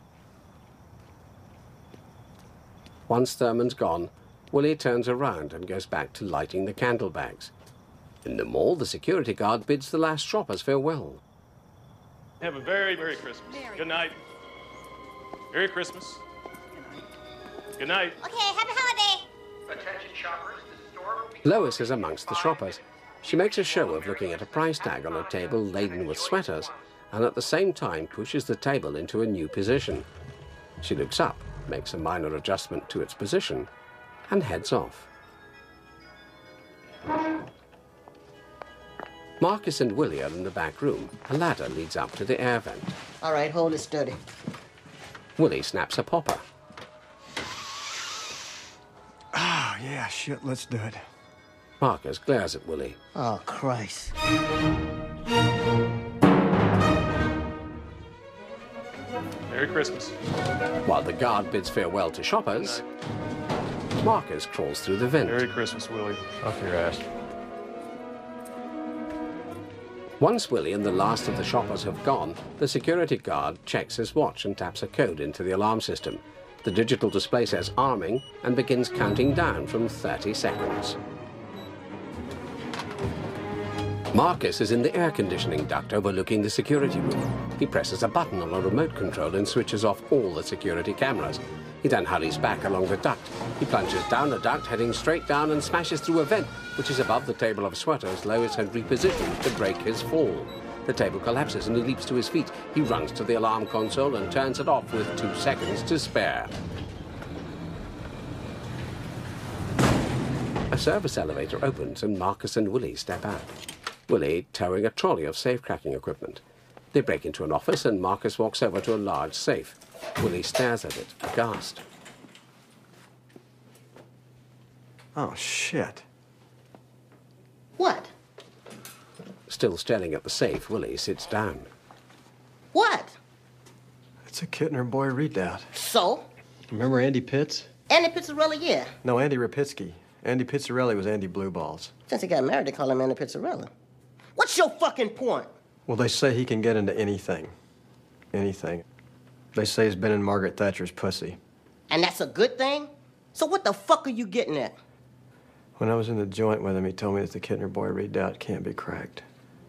Once Thurman's gone, Willie turns around and goes back to lighting the candle bags. In the mall, the security guard bids the last shoppers farewell. Have a very Merry Christmas. Good night. Merry Christmas. Good night. Okay, happy holiday. Attention shoppers, the store will be... Lois is amongst the shoppers. She makes a show of looking at a price tag on a table laden with sweaters and at the same time pushes the table into a new position. She looks up, makes a minor adjustment to its position, and heads off. Marcus and Willie are in the back room. A ladder leads up to the air vent. All right, hold it steady. Willie snaps a popper. Ah, oh, yeah, shit, let's do it. Marcus glares at Willie. Oh, Christ. Merry Christmas. While the guard bids farewell to shoppers, Marcus crawls through the vent. Merry Christmas, Willie. Off your ass. Once Willie and the last of the shoppers have gone, the security guard checks his watch and taps a code into the alarm system. The digital display says arming and begins counting down from thirty seconds. Marcus is in the air conditioning duct overlooking the security room. He presses a button on a remote control and switches off all the security cameras. He then hurries back along the duct. He plunges down the duct, heading straight down, and smashes through a vent, which is above the table of sweaters Lois had repositioned to break his fall. The table collapses and he leaps to his feet. He runs to the alarm console and turns it off with two seconds to spare. A service elevator opens and Marcus and Willie step out. Willie towing a trolley of safe-cracking equipment. They break into an office and Marcus walks over to a large safe. Willie stares at it, aghast. Oh, shit. What? Still staring at the safe, Willie sits down. What? It's a Kittner boy readout. So? Remember Andy Pitts? Andy Pizzarelli, yeah. No, Andy Rapitsky. Andy Pizzarelli was Andy Blueballs. Since he got married, they call him Andy Pizzarelli. What's your fucking point? Well, they say he can get into anything. Anything. They say he's been in Margaret Thatcher's pussy. And that's a good thing? So what the fuck are you getting at? When I was in the joint with him, he told me that the Kittner boy redoubt can't be cracked.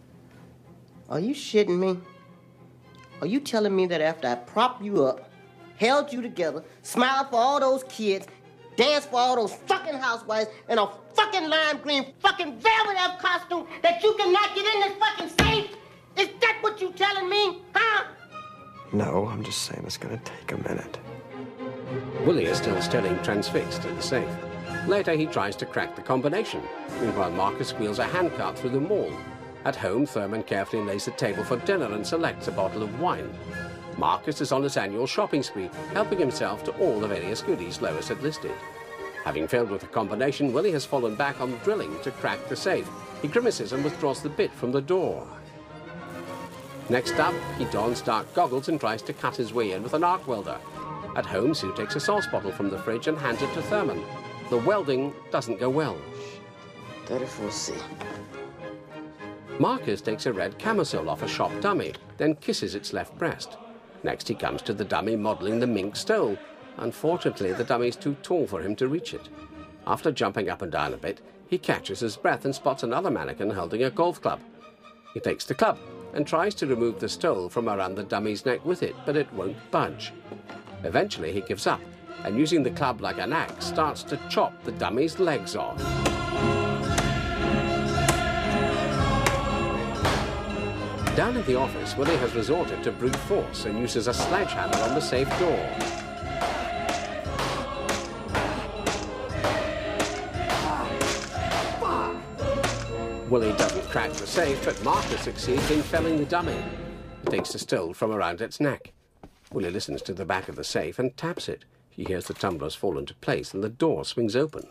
Are you shitting me? Are you telling me that after I propped you up, held you together, smiled for all those kids, danced for all those fucking housewives, in a fucking lime green fucking velvet elf costume, that you cannot get in this fucking safe? Is that what you telling me, huh? No, I'm just saying it's gonna take a minute. Willie is still staring transfixed at the safe. Later, he tries to crack the combination. Meanwhile, Marcus wheels a handcart through the mall. At home, Thurman carefully lays the table for dinner and selects a bottle of wine. Marcus is on his annual shopping spree, helping himself to all the various goodies Lois had listed. Having failed with the combination, Willie has fallen back on drilling to crack the safe. He grimaces and withdraws the bit from the door. Next up, he dons dark goggles and tries to cut his way in with an arc welder. At home, Sue takes a sauce bottle from the fridge and hands it to Thurman. The welding doesn't go well. thirty-four C. Marcus takes a red camisole off a shop dummy, then kisses its left breast. Next, he comes to the dummy modeling the mink stole. Unfortunately, the dummy's too tall for him to reach it. After jumping up and down a bit, he catches his breath and spots another mannequin holding a golf club. He takes the club and tries to remove the stole from around the dummy's neck with it, but it won't budge. Eventually, he gives up, and using the club like an axe, starts to chop the dummy's legs off. Down at the office, Willie has resorted to brute force and uses a sledgehammer on the safe door. Willie doesn't crack the safe, but Marcus succeeds in felling the dummy. He takes the stole from around its neck. Willie listens to the back of the safe and taps it. He hears the tumblers fall into place and the door swings open.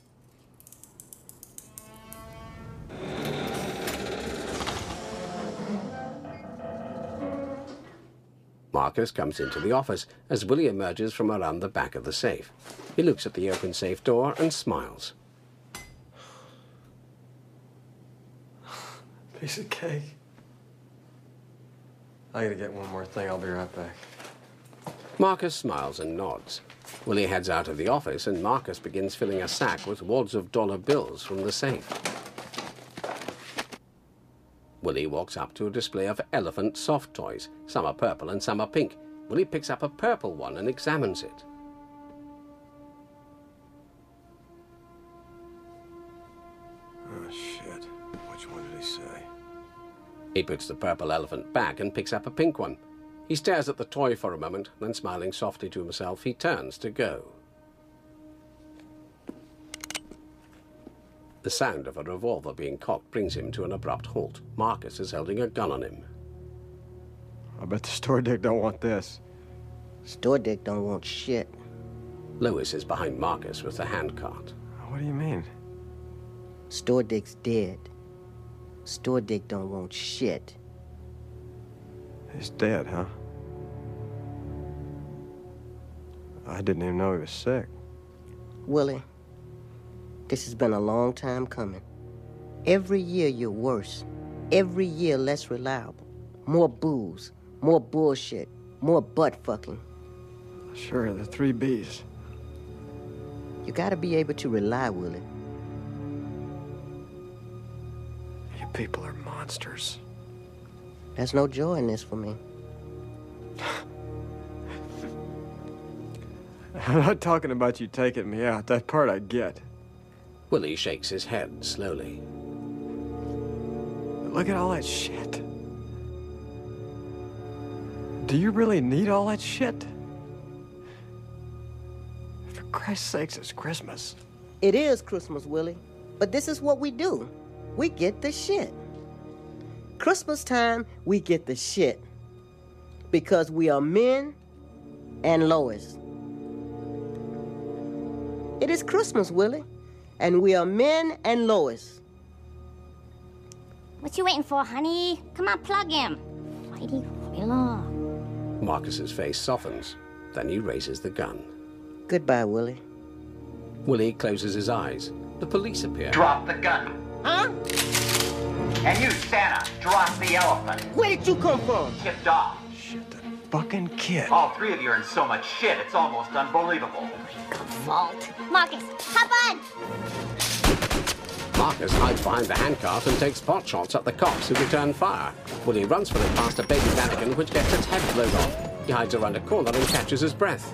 Marcus comes into the office as Willie emerges from around the back of the safe. He looks at the open safe door and smiles. Piece of cake. I gotta get one more thing. I'll be right back. Marcus smiles and nods. Willie heads out of the office and Marcus begins filling a sack with wads of dollar bills from the safe. Willie walks up to a display of elephant soft toys. Some are purple and some are pink. Willie picks up a purple one and examines it. Oh, shit. Which one did he say? He puts the purple elephant back and picks up a pink one. He stares at the toy for a moment, then smiling softly to himself, he turns to go. The sound of a revolver being cocked brings him to an abrupt halt. Marcus is holding a gun on him. I bet the store dick don't want this. Store dick don't want shit. Lois is behind Marcus with the handcart. What do you mean? Store dick's dead. Store dick don't want shit. He's dead, huh? I didn't even know he was sick. Willie, this has been a long time coming. Every year you're worse. Every year less reliable. More booze, more bullshit, more butt fucking. Sure, the three B's. You gotta be able to rely, Willie. You people are monsters. There's no joy in this for me. I'm not talking about you taking me out. That part I get. Willie shakes his head slowly. Look at all that shit. Do you really need all that shit? For Christ's sakes, it's Christmas. It is Christmas, Willie. But this is what we do. We get the shit. Christmas time, we get the shit. Because we are men and Lois. It is Christmas, Willie. And we are men and Lois. What you waiting for, honey? Come on, plug him. Whitey, right along. Marcus's face softens. Then he raises the gun. Goodbye, Willie. Willie closes his eyes. The police appear. Drop the gun. Huh? And you, Santa, drop the elephant. Where did you come from? Tipped off. Shit, that fucking kid. All three of you are in so much shit, it's almost unbelievable. Vault. Marcus, hop on! Marcus hides behind the handcart and takes pot shots at the cops who return fire. Willie runs for it past a baby mannequin which gets its head blown off. He hides around a corner and catches his breath.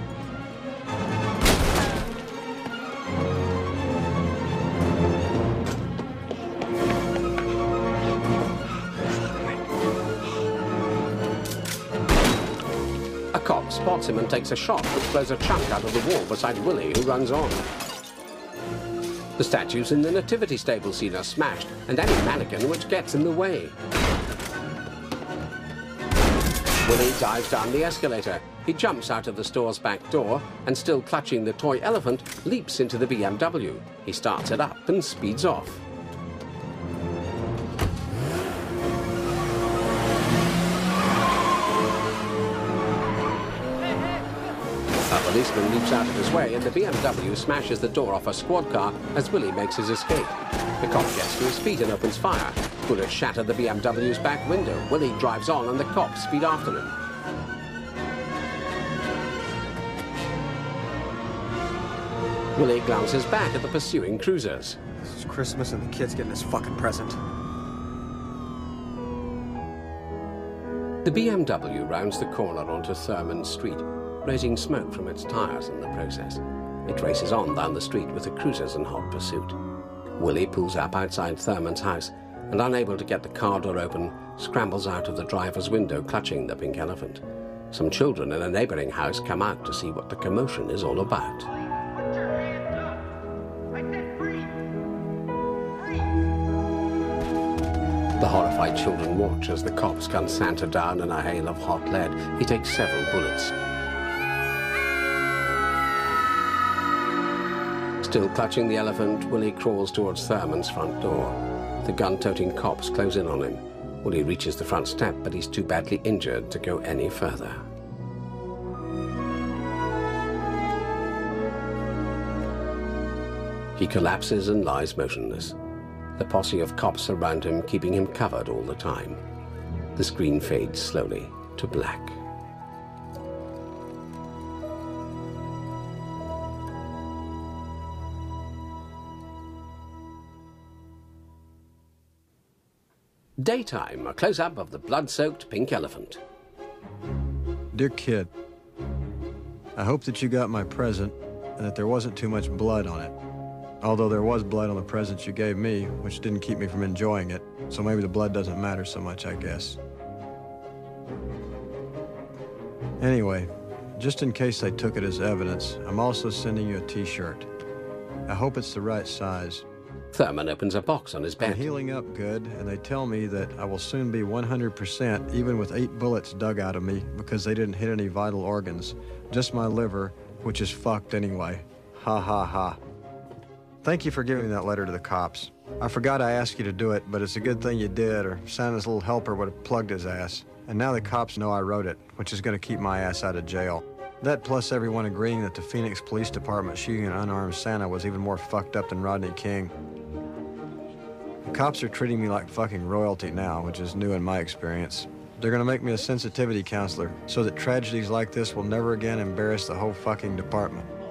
A cop spots him and takes a shot which blows a chunk out of the wall beside Willie, who runs on. The statues in the nativity stable scene are smashed, and any mannequin which gets in the way. Willie dives down the escalator. He jumps out of the store's back door, and still clutching the toy elephant, leaps into the B M W. He starts it up and speeds off. A policeman leaps out of his way and the B M W smashes the door off a squad car as Willie makes his escape. The cop gets to his feet and opens fire. Bullets shatter the B M W's back window. Willie drives on and the cops speed after him. Willie glances back at the pursuing cruisers. This is Christmas and the kid's getting his fucking present. The B M W rounds the corner onto Thurman Street, raising smoke from its tires in the process. It races on down the street with the cruisers in hot pursuit. Willie pulls up outside Thurman's house and, unable to get the car door open, scrambles out of the driver's window clutching the pink elephant. Some children in a neighboring house come out to see what the commotion is all about. The horrified children watch as the cops gun Santa down in a hail of hot lead. He takes several bullets. Still clutching the elephant, Willie crawls towards Thurman's front door. The gun-toting cops close in on him. Willie reaches the front step, but he's too badly injured to go any further. He collapses and lies motionless. The posse of cops surround him, keeping him covered all the time. The screen fades slowly to black. Daytime, a close-up of the blood-soaked pink elephant. Dear kid, I hope that you got my present and that there wasn't too much blood on it. Although there was blood on the presents you gave me, which didn't keep me from enjoying it, so maybe the blood doesn't matter so much, I guess. Anyway, just in case they took it as evidence, I'm also sending you a t-shirt. I hope it's the right size. Thurman opens a box on his bed. I'm healing up good, and they tell me that I will soon be one hundred percent, even with eight bullets dug out of me because they didn't hit any vital organs. Just my liver, which is fucked anyway. Ha ha ha. Thank you for giving that letter to the cops. I forgot I asked you to do it, but it's a good thing you did, or Santa's little helper would have plugged his ass. And now the cops know I wrote it, which is going to keep my ass out of jail. That plus everyone agreeing that the Phoenix Police Department shooting an unarmed Santa was even more fucked up than Rodney King. The cops are treating me like fucking royalty now, which is new in my experience. They're going to make me a sensitivity counselor so that tragedies like this will never again embarrass the whole fucking department.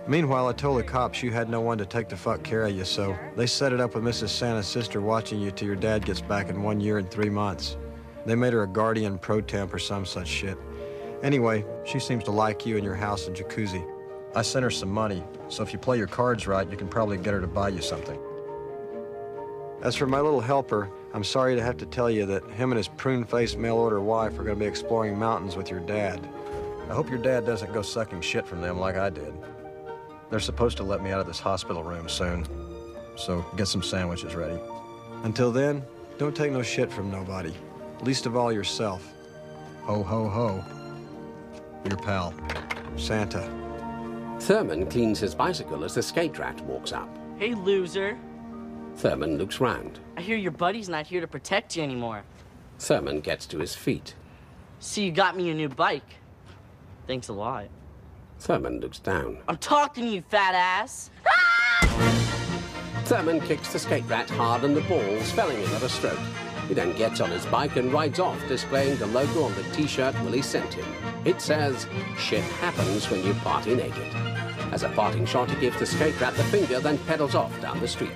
Meanwhile, I told the cops you had no one to take the fuck care of you, so they set it up with Missus Santa's sister watching you till your dad gets back in one year and three months. They made her a guardian pro temp or some such shit. Anyway, she seems to like you and your house and jacuzzi. I sent her some money, so if you play your cards right, you can probably get her to buy you something. As for my little helper, I'm sorry to have to tell you that him and his prune-faced mail-order wife are going to be exploring mountains with your dad. I hope your dad doesn't go sucking shit from them like I did. They're supposed to let me out of this hospital room soon, so get some sandwiches ready. Until then, don't take no shit from nobody, least of all yourself. Ho, ho, ho. Your pal, Santa. Thurman cleans his bicycle as the skate rat walks up. Hey, loser. Thurman looks round. I hear your buddy's not here to protect you anymore. Thurman gets to his feet. So you got me a new bike. Thanks a lot. Thurman looks down. I'm talking to you, fat ass. Thurman kicks the skate rat hard in the balls, felling him at a stroke. He then gets on his bike and rides off, displaying the logo on the t-shirt Willie sent him. It says, "Shit happens when you party naked." As a parting shot, he gives the skate rat the finger, then pedals off down the street.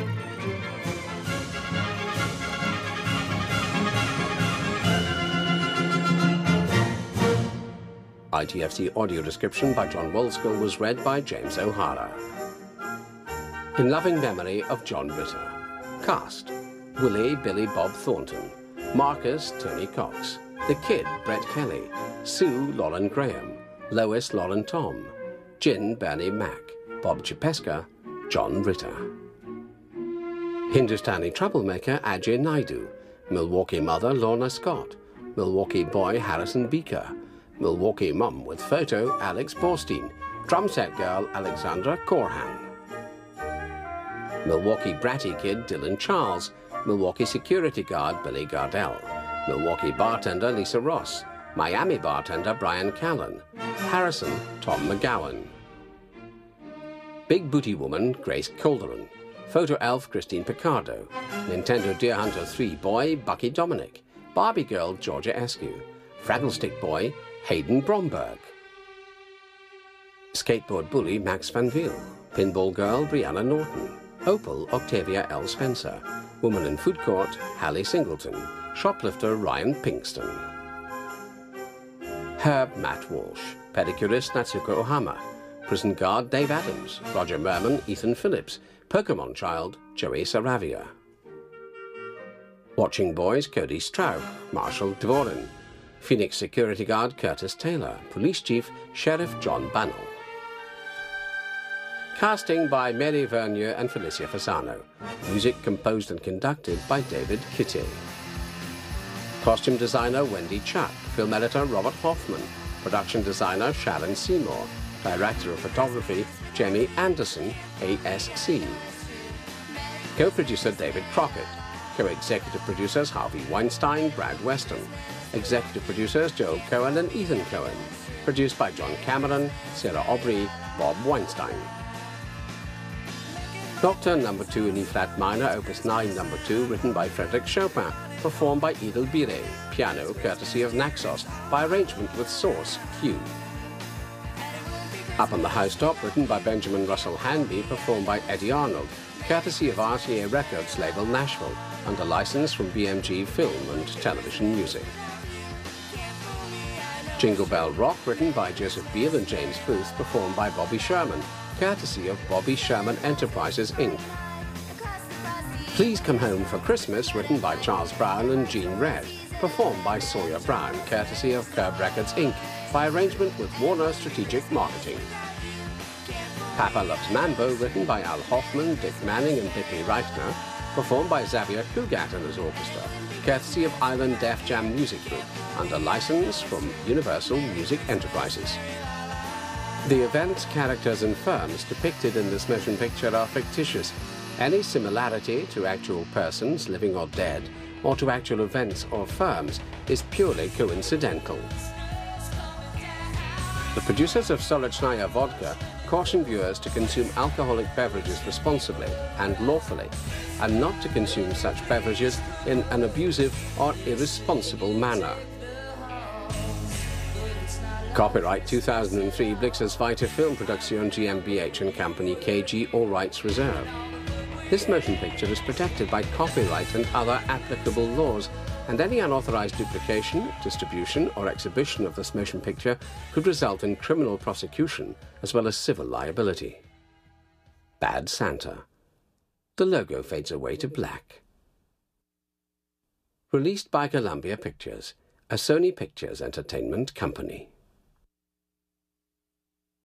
I T F C audio description by John Wolskill was read by James O'Hara. In loving memory of John Ritter. Cast: Willie Billy Bob Thornton, Marcus Tony Cox, The Kid Brett Kelly, Sue Lauren Graham, Lois Lauren Tom, Jin Bernie Mac, Bob Chipeska, John Ritter. Hindustani troublemaker Ajay Naidu, Milwaukee mother Lorna Scott, Milwaukee boy Harrison Beaker, Milwaukee mum with photo Alex Borstein, drum set girl Alexandra Corhan. Milwaukee bratty kid Dylan Charles, Milwaukee security guard Billy Gardell, Milwaukee bartender Lisa Ross, Miami bartender Brian Callan, Harrison Tom McGowan. Big booty woman Grace Calderon, photo elf Christine Picardo, Nintendo Deer Hunter three boy Bucky Dominic, Barbie girl Georgia Eskew, Fraggle Stick boy Hayden Bromberg. Skateboard bully Max Van Veel, pinball girl Brianna Norton, Opal Octavia L. Spencer, woman in food court Hallie Singleton, shoplifter Ryan Pinkston. Herb Matt Walsh, pedicurist Natsuko Ohama, prison guard Dave Adams, Roger Merman Ethan Phillips, Pokemon child Joey Saravia. Watching boys Cody Straub, Marshall Dvorin, Phoenix security guard Curtis Taylor, police chief Sheriff John Bannell. Casting by Mary Vernier and Felicia Fasano. Music composed and conducted by David Kitty. Costume designer Wendy Chuck. Film editor Robert Hoffman. Production designer Sharon Seymour. Director of photography Jenny Anderson, A S C. Co-producer David Crockett. Co-executive producers Harvey Weinstein, Brad Weston. Executive producers Joel Cohen and Ethan Cohen. Produced by John Cameron, Sarah Aubrey, Bob Weinstein. Nocturne number two in E-flat minor, opus nine number two, written by Frédéric Chopin, performed by Idel Bire, piano courtesy of Naxos, by arrangement with Source, Q. Up on the Housetop, written by Benjamin Russell Hanby, performed by Eddie Arnold, courtesy of R T A Records label Nashville, under license from B M G Film and Television Music. Jingle Bell Rock, written by Joseph Beale and James Booth, performed by Bobby Sherman, courtesy of Bobby Sherman Enterprises, Incorporated. Please Come Home for Christmas, written by Charles Brown and Gene Red, performed by Sawyer Brown, courtesy of Curb Records, Incorporated, by arrangement with Warner Strategic Marketing. Papa Loves Mambo, written by Al Hoffman, Dick Manning and Pippi Reichner, performed by Xavier Cugat and his orchestra, courtesy of Island Def Jam Music Group, under license from Universal Music Enterprises. The events, characters, and firms depicted in this motion picture are fictitious. Any similarity to actual persons, living or dead, or to actual events or firms is purely coincidental. The producers of Solochnaya Vodka caution viewers to consume alcoholic beverages responsibly and lawfully, and not to consume such beverages in an abusive or irresponsible manner. Copyright two thousand three Blixers Fighter Film Production GmbH and Company K G, all rights reserved. This motion picture is protected by copyright and other applicable laws, and any unauthorized duplication, distribution, or exhibition of this motion picture could result in criminal prosecution as well as civil liability. Bad Santa. The logo fades away to black. Released by Columbia Pictures, a Sony Pictures Entertainment company.